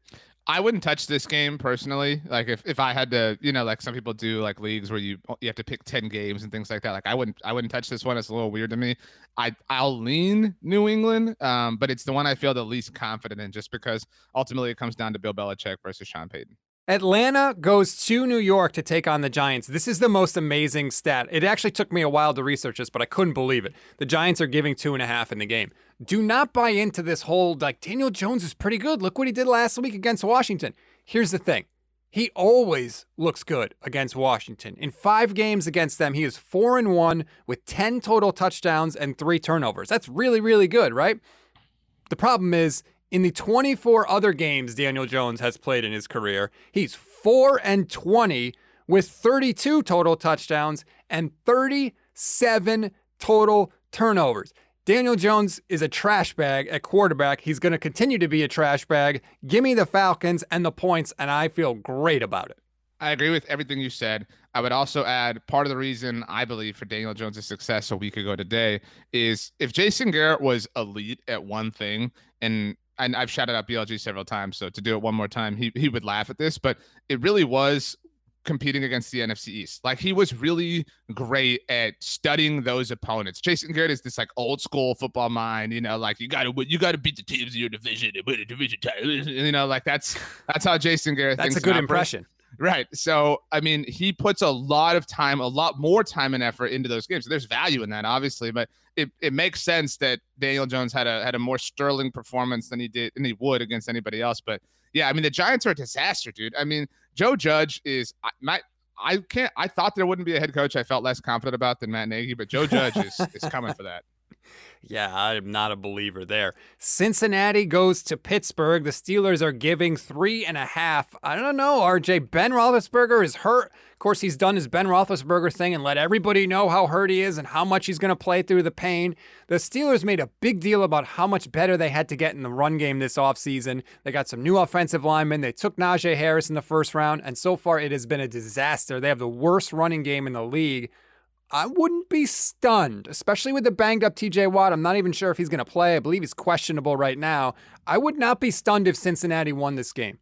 I wouldn't touch this game personally. Like if, if I had to, you know, like some people do like leagues where you you have to pick ten games and things like that. Like I wouldn't I wouldn't touch this one. It's a little weird to me. I I'll lean New England, um, but it's the one I feel the least confident in, just because ultimately it comes down to Bill Belichick versus Sean Payton. Atlanta goes to New York to take on the Giants. This is the most amazing stat. It actually took me a while to research this, but I couldn't believe it. The Giants are giving two and a half in the game. Do not buy into this whole, like, Daniel Jones is pretty good. Look what he did last week against Washington. Here's the thing. He always looks good against Washington. In five games against them, he is four and one with ten total touchdowns and three turnovers. That's really, really good, right? The problem is, in the twenty-four other games Daniel Jones has played in his career, he's four and twenty with thirty-two total touchdowns and thirty-seven total turnovers. Daniel Jones is a trash bag at quarterback. He's going to continue to be a trash bag. Give me the Falcons and the points, and I feel great about it. I agree with everything you said. I would also add part of the reason I believe for Daniel Jones' success a week ago today is if Jason Garrett was elite at one thing, and and I've shouted out B L G several times, so to do it one more time, he he would laugh at this, but it really was competing against the N F C East. Like, he was really great at studying those opponents. Jason Garrett is this like old school football mind, you know, like you got to you got to beat the teams in your division and win a division title. You know, like that's that's how Jason Garrett that's thinks. That's a good impression. Right. So, I mean, he puts a lot of time, a lot more time and effort into those games. So there's value in that, obviously, but it, it makes sense that Daniel Jones had a had a more sterling performance than he did than he would against anybody else. But yeah, I mean, the Giants are a disaster, dude. I mean, Joe Judge is my I can't I thought there wouldn't be a head coach I felt less confident about than Matt Nagy, but Joe Judge is is coming for that. Yeah, I'm not a believer there. Cincinnati goes to Pittsburgh. The Steelers are giving three and a half. I don't know, R J. Ben Roethlisberger is hurt. Of course, he's done his Ben Roethlisberger thing and let everybody know how hurt he is and how much he's going to play through the pain. The Steelers made a big deal about how much better they had to get in the run game this offseason. They got some new offensive linemen. They took Najee Harris in the first round, and so far it has been a disaster. They have the worst running game in the league. I wouldn't be stunned, especially with the banged up T J Watt. I'm not even sure if he's going to play. I believe he's questionable right now. I would not be stunned if Cincinnati won this game.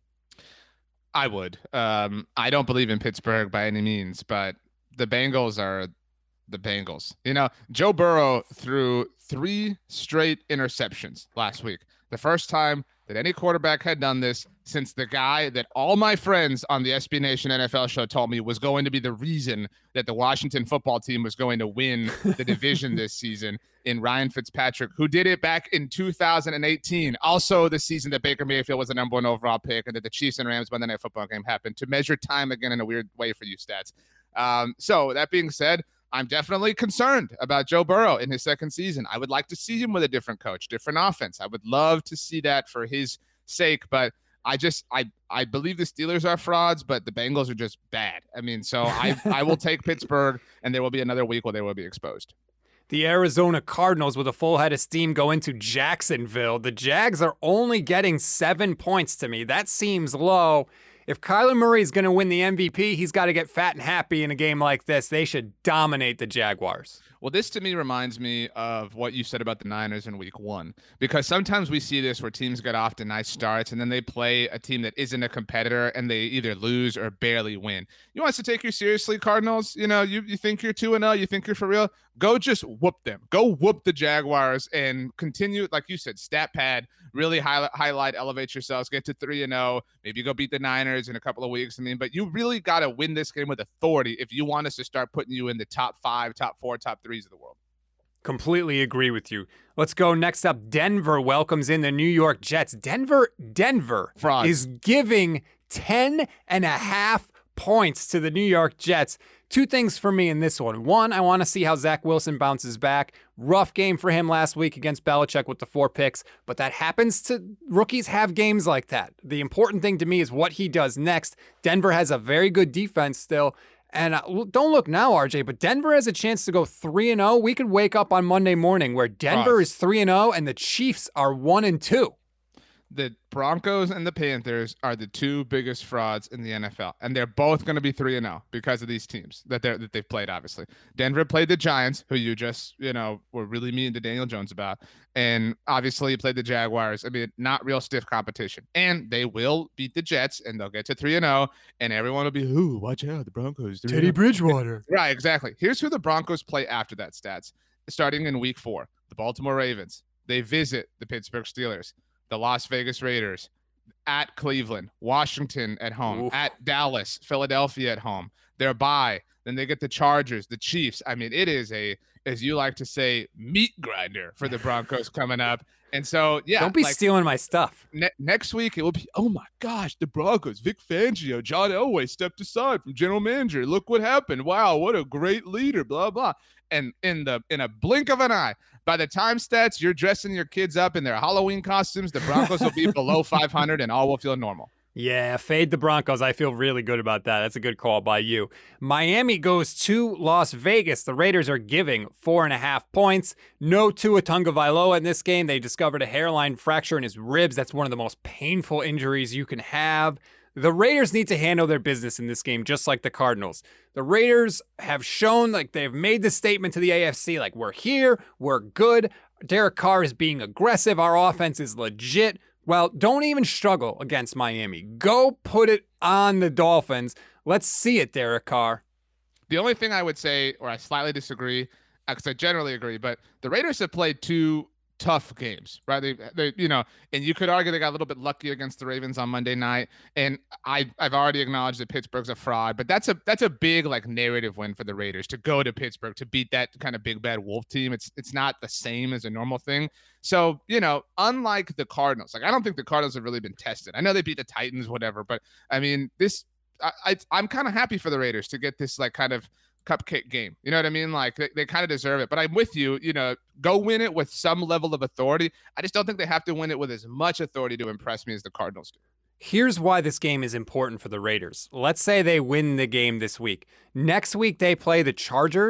I would. Um, I don't believe in Pittsburgh by any means, but the Bengals are the Bengals. You know, Joe Burrow threw three straight interceptions last week. The first time that any quarterback had done this since the guy that all my friends on the S B Nation N F L show told me was going to be the reason that the Washington football team was going to win the division this season, in Ryan Fitzpatrick, who did it back in two thousand eighteen. Also the season that Baker Mayfield was the number one overall pick and that the Chiefs and Rams Monday Night Football game happened, to measure time again in a weird way for you stats. Um, so that being said, I'm definitely concerned about Joe Burrow in his second season. I would like to see him with a different coach, different offense. I would love to see that for his sake, but I just I I believe the Steelers are frauds, but the Bengals are just bad. I mean, so I I will take Pittsburgh, and there will be another week where they will be exposed. The Arizona Cardinals, with a full head of steam, go into Jacksonville. The Jags are only getting seven points to me. That seems low. If Kyler Murray is going to win the M V P, he's got to get fat and happy in a game like this. They should dominate the Jaguars. Well, this to me reminds me of what you said about the Niners in week one, because sometimes we see this where teams get off to nice starts and then they play a team that isn't a competitor and they either lose or barely win. You want us to take you seriously, Cardinals? You know, you, you think you're two and oh, you think you're for real? Go just whoop them. Go whoop the Jaguars and continue, like you said, stat pad, really highlight, highlight elevate yourselves, get to three and oh, maybe go beat the Niners in a couple of weeks. I mean, but you really got to win this game with authority if you want us to start putting you in the top five, top four, top threes of the world. Completely agree with you. Let's go next up. Denver welcomes in the New York Jets. Denver, Denver Frauds. is giving ten and a half points to the New York Jets. Two things for me in this one. One, I want to see how Zach Wilson bounces back. Rough game for him last week against Belichick with the four picks, but that happens to rookies have games like that. The important thing to me is what he does next. Denver has a very good defense still. And uh, don't look now, R J, but Denver has a chance to go three and oh. We could wake up on Monday morning where Denver Frauds. is three and oh and the Chiefs are one and two. The Broncos and the Panthers are the two biggest frauds in the N F L, and they're both going to be three and oh because of these teams that they're that they've played. Obviously, Denver played the Giants, who you just you know were really mean to Daniel Jones about, and obviously played the Jaguars. I mean, not real stiff competition, and they will beat the Jets, and they'll get to three and oh, and everyone will be, "Ooh, watch out, the Broncos." Teddy Bridgewater. Right, exactly. Here's who the Broncos play after that. Stats starting in week four: the Baltimore Ravens. They visit the Pittsburgh Steelers. The Las Vegas Raiders, at Cleveland, Washington at home, Oof. at Dallas, Philadelphia at home. They're bye. Then they get the Chargers, the Chiefs. I mean, it is a, as you like to say, meat grinder for the Broncos coming up. And so, yeah. Don't be like, stealing my stuff. Ne- next week, it will be, oh my gosh, the Broncos, Vic Fangio, John Elway stepped aside from general manager. Look what happened. Wow, what a great leader, blah, blah. And in the in a blink of an eye, by the time stats, you're dressing your kids up in their Halloween costumes, the Broncos will be below five hundred and all will feel normal. Yeah, fade the Broncos. I feel really good about that. That's a good call by you. Miami goes to Las Vegas. The Raiders are giving four and a half points. No Tua Tagovailoa in this game. They discovered a hairline fracture in his ribs. That's one of the most painful injuries you can have. The Raiders need to handle their business in this game, just like the Cardinals. The Raiders have shown, like they've made the statement to the A F C, like we're here, we're good. Derek Carr is being aggressive. Our offense is legit. Well, don't even struggle against Miami. Go put it on the Dolphins. Let's see it, Derek Carr. The only thing I would say, or I slightly disagree, because I generally agree, but the Raiders have played two tough games, right? They, they, you know, and you could argue they got a little bit lucky against the Ravens on Monday night. And I, I've already acknowledged that Pittsburgh's a fraud, but that's a that's a big like narrative win for the Raiders to go to Pittsburgh to beat that kind of big bad Wolf team. It's it's not the same as a normal thing. So you know, unlike the Cardinals, like I don't think the Cardinals have really been tested. I know they beat the Titans, whatever, but I mean this. I, I I'm kind of happy for the Raiders to get this like kind of cupcake game. You know what I mean? Like they, they kind of deserve it, but I'm with you, you know, go win it with some level of authority. I just don't think they have to win it with as much authority to impress me as the Cardinals do. Here's why this game is important for the Raiders. Let's say they win the game this week. Next week, they play the Chargers.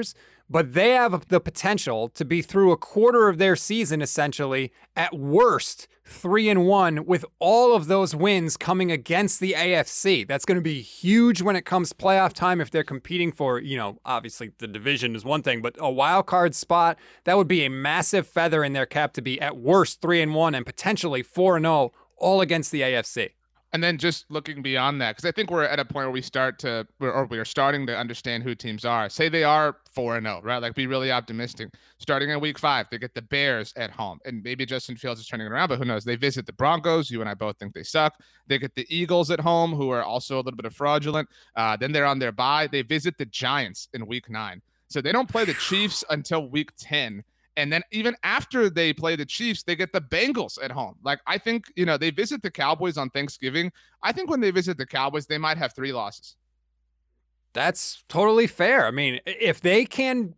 but they have the potential to be through a quarter of their season, essentially, at worst, three and one, with all of those wins coming against the A F C. That's going to be huge when it comes playoff time if they're competing for, you know, obviously the division is one thing, but a wild card spot, that would be a massive feather in their cap to be at worst three and one and potentially four and oh, all against the A F C. And then just looking beyond that, because I think we're at a point where we start to, or we are starting to understand who teams are. Say they are four and oh, right? Like, be really optimistic. Starting in week five, they get the Bears at home. And maybe Justin Fields is turning it around, but who knows? They visit the Broncos. You and I both think they suck. They get the Eagles at home, who are also a little bit of fraudulent. Uh, then they're on their bye. They visit the Giants in week nine. So they don't play the Chiefs until week ten. And then even after they play the Chiefs, they get the Bengals at home. Like, I think, you know, they visit the Cowboys on Thanksgiving. I think when they visit the Cowboys, they might have three losses. That's totally fair. I mean, if they can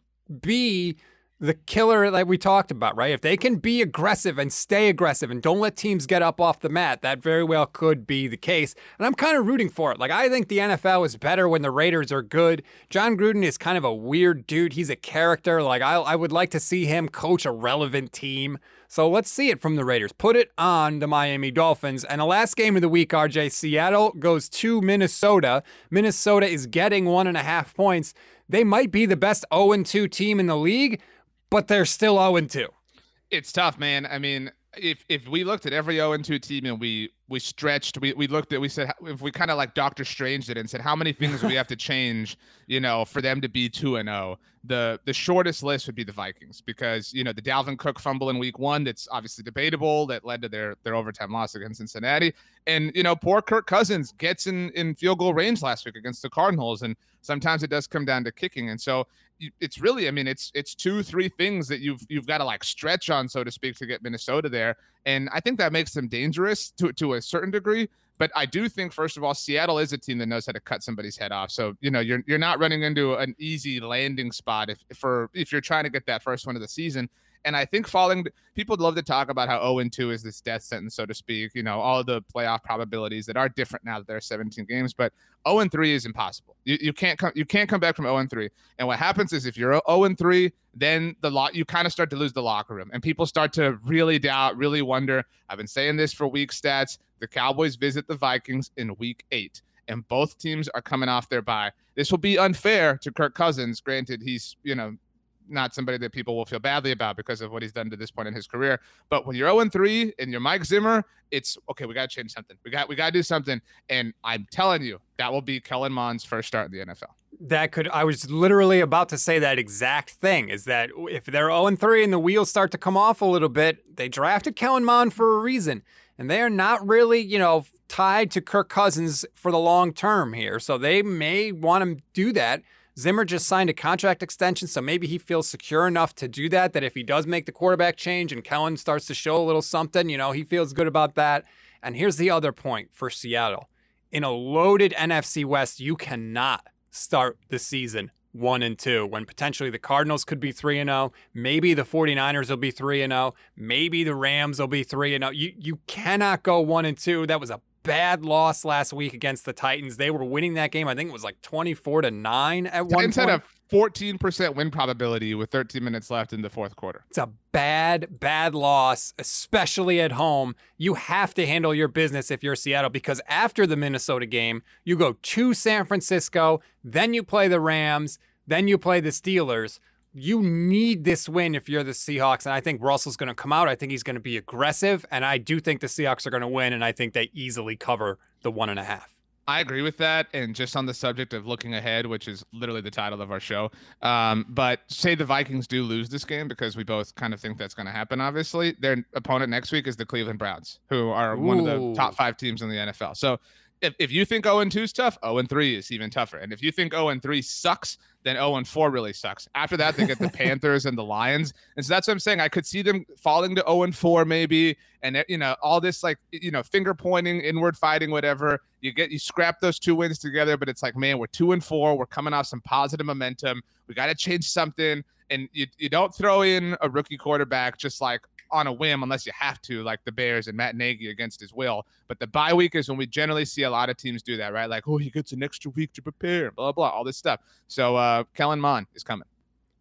be the killer like we talked about, right? If they can be aggressive and stay aggressive and don't let teams get up off the mat, that very well could be the case. And I'm kind of rooting for it. Like, I think the N F L is better when the Raiders are good. John Gruden is kind of a weird dude. He's a character. Like, I, I would like to see him coach a relevant team. So let's see it from the Raiders. Put it on the Miami Dolphins. And the last game of the week, R J, Seattle goes to Minnesota. Minnesota is getting one and a half points. They might be the best oh and two team in the league, but they're still oh and two. It's tough, man. I mean, if if we looked at every oh and two team and we we stretched, we we looked at, we said, if we kind of like Doctor Strange it and said, how many things do we have to change, you know, for them to be two and oh, the the shortest list would be the Vikings, because, you know, the Dalvin Cook fumble in week one, that's obviously debatable, that led to their their overtime loss against Cincinnati. And, you know, poor Kirk Cousins gets in, in field goal range last week against the Cardinals. And sometimes it does come down to kicking. And so it's really, I mean, it's it's two, three things that you've you've got to like stretch on, so to speak, to get Minnesota there. And I think that makes them dangerous to, to a certain degree. But I do think, first of all, Seattle is a team that knows how to cut somebody's head off. So, you know, you're you're not running into an easy landing spot if for if you're trying to get that first one of the season. And I think falling, people love to talk about how oh and two is this death sentence, so to speak, you know, all the playoff probabilities that are different now that there are seventeen games, but oh and three is impossible. You you can't come you can't come back from oh and three. And what happens is if you're oh and three, then the lot you kind of start to lose the locker room, and people start to really doubt, really wonder. I've been saying this for week stats. The Cowboys visit the Vikings in week eight, and both teams are coming off their bye. This will be unfair to Kirk Cousins. Granted, he's, you know, not somebody that people will feel badly about because of what he's done to this point in his career. But when you're oh and three and you're Mike Zimmer, it's okay. We got to change something. We got, we got to do something. And I'm telling you, that will be Kellen Mond's first start in the N F L. That could, I was literally about to say that exact thing, is that if they're oh and three and the wheels start to come off a little bit, they drafted Kellen Mond for a reason. And they are not really, you know, tied to Kirk Cousins for the long term here. So they may want to do that. Zimmer just signed a contract extension, so maybe he feels secure enough to do that, that if he does make the quarterback change and Kellen starts to show a little something, you know, he feels good about that. And here's the other point for Seattle. In a loaded N F C West, you cannot start the season one and two when potentially the Cardinals could be three and oh, maybe the 49ers will be three and oh, maybe the Rams will be three and oh. You you cannot go one and two. That was a bad loss last week against the Titans. They were winning that game. I think it was like twenty-four to nine at one point. Titans had a fourteen percent win probability with thirteen minutes left in the fourth quarter. It's a bad, bad loss, especially at home. You have to handle your business if you're Seattle, because after the Minnesota game, you go to San Francisco, then you play the Rams, then you play the Steelers. You need this win if you're the Seahawks, and I think Russell's going to come out. I think he's going to be aggressive, and I do think the Seahawks are going to win, and I think they easily cover the one and a half. I agree with that. And just on the subject of looking ahead, which is literally the title of our show, um, but say the Vikings do lose this game, because we both kind of think that's going to happen, obviously. Their opponent next week is the Cleveland Browns, who are Ooh. one of the top five teams in the N F L. So if, if you think oh and two is tough, oh and three is even tougher. And if you think oh and three sucks, then oh and four really sucks. After that, they get the Panthers and the Lions. And so that's what I'm saying. I could see them falling to oh and four maybe. And, you know, all this, like, you know, finger pointing, inward fighting, whatever. You get, you scrap those two wins together, but it's like, man, we're two and four. We're coming off some positive momentum. We got to change something. And you, you don't throw in a rookie quarterback just like on a whim unless you have to, like the Bears and Matt Nagy against his will. But the bye week is when we generally see a lot of teams do that, right? Like, oh, he gets an extra week to prepare, blah, blah, all this stuff. So uh, Kellen Mond is coming.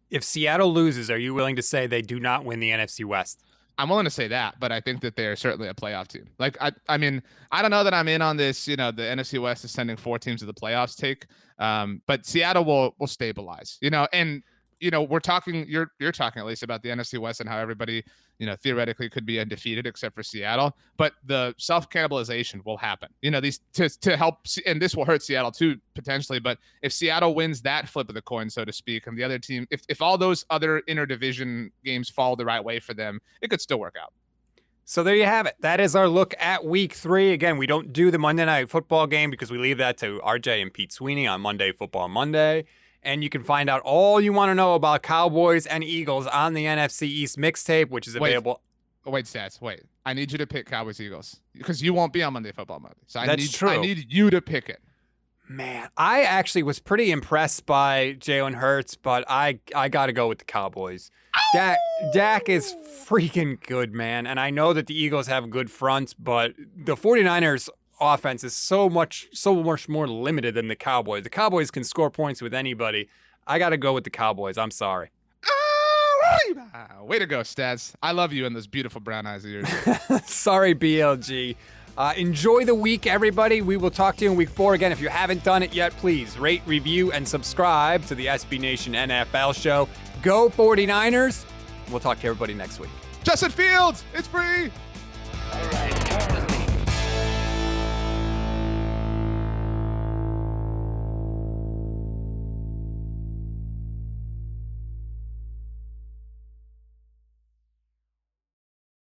If Seattle loses, are you willing to say they do not win the N F C West? I'm willing to say that, but I think that they are certainly a playoff team. Like, I, I mean, I don't know that I'm in on this, you know, the N F C West is sending four teams to the playoffs take, um, but Seattle will will stabilize, you know, and, you know, we're talking, you're you're talking at least about the N F C West and how everybody, you know, theoretically could be undefeated except for Seattle, but the self-cannibalization will happen. You know, these to to help, and this will hurt Seattle too, potentially, but if Seattle wins that flip of the coin, so to speak, and the other team, if, if all those other interdivision games fall the right way for them, it could still work out. So there you have it. That is our look at week three. Again, we don't do the Monday Night Football game because we leave that to R J and Pete Sweeney on Monday Football Monday. And you can find out all you want to know about Cowboys and Eagles on the N F C East mixtape, which is available. Wait, wait Stats, wait. I need you to pick Cowboys Eagles because you won't be on Monday Football Monday. So I That's need, true. I need you to pick it. Man, I actually was pretty impressed by Jalen Hurts, but I I got to go with the Cowboys. Dak, Dak is freaking good, man. And I know that the Eagles have a good front, but the 49ers offense is so much so much more limited than the Cowboys. The Cowboys can score points with anybody. I got to go with the Cowboys. I'm sorry. Uh, way to go, Stats. I love you and those beautiful brown eyes of yours. Sorry, B L G. Uh, enjoy the week, everybody. We will talk to you in week four. Again, if you haven't done it yet, please rate, review, and subscribe to the S B Nation N F L show. Go 49ers. We'll talk to everybody next week. Justin Fields, it's free.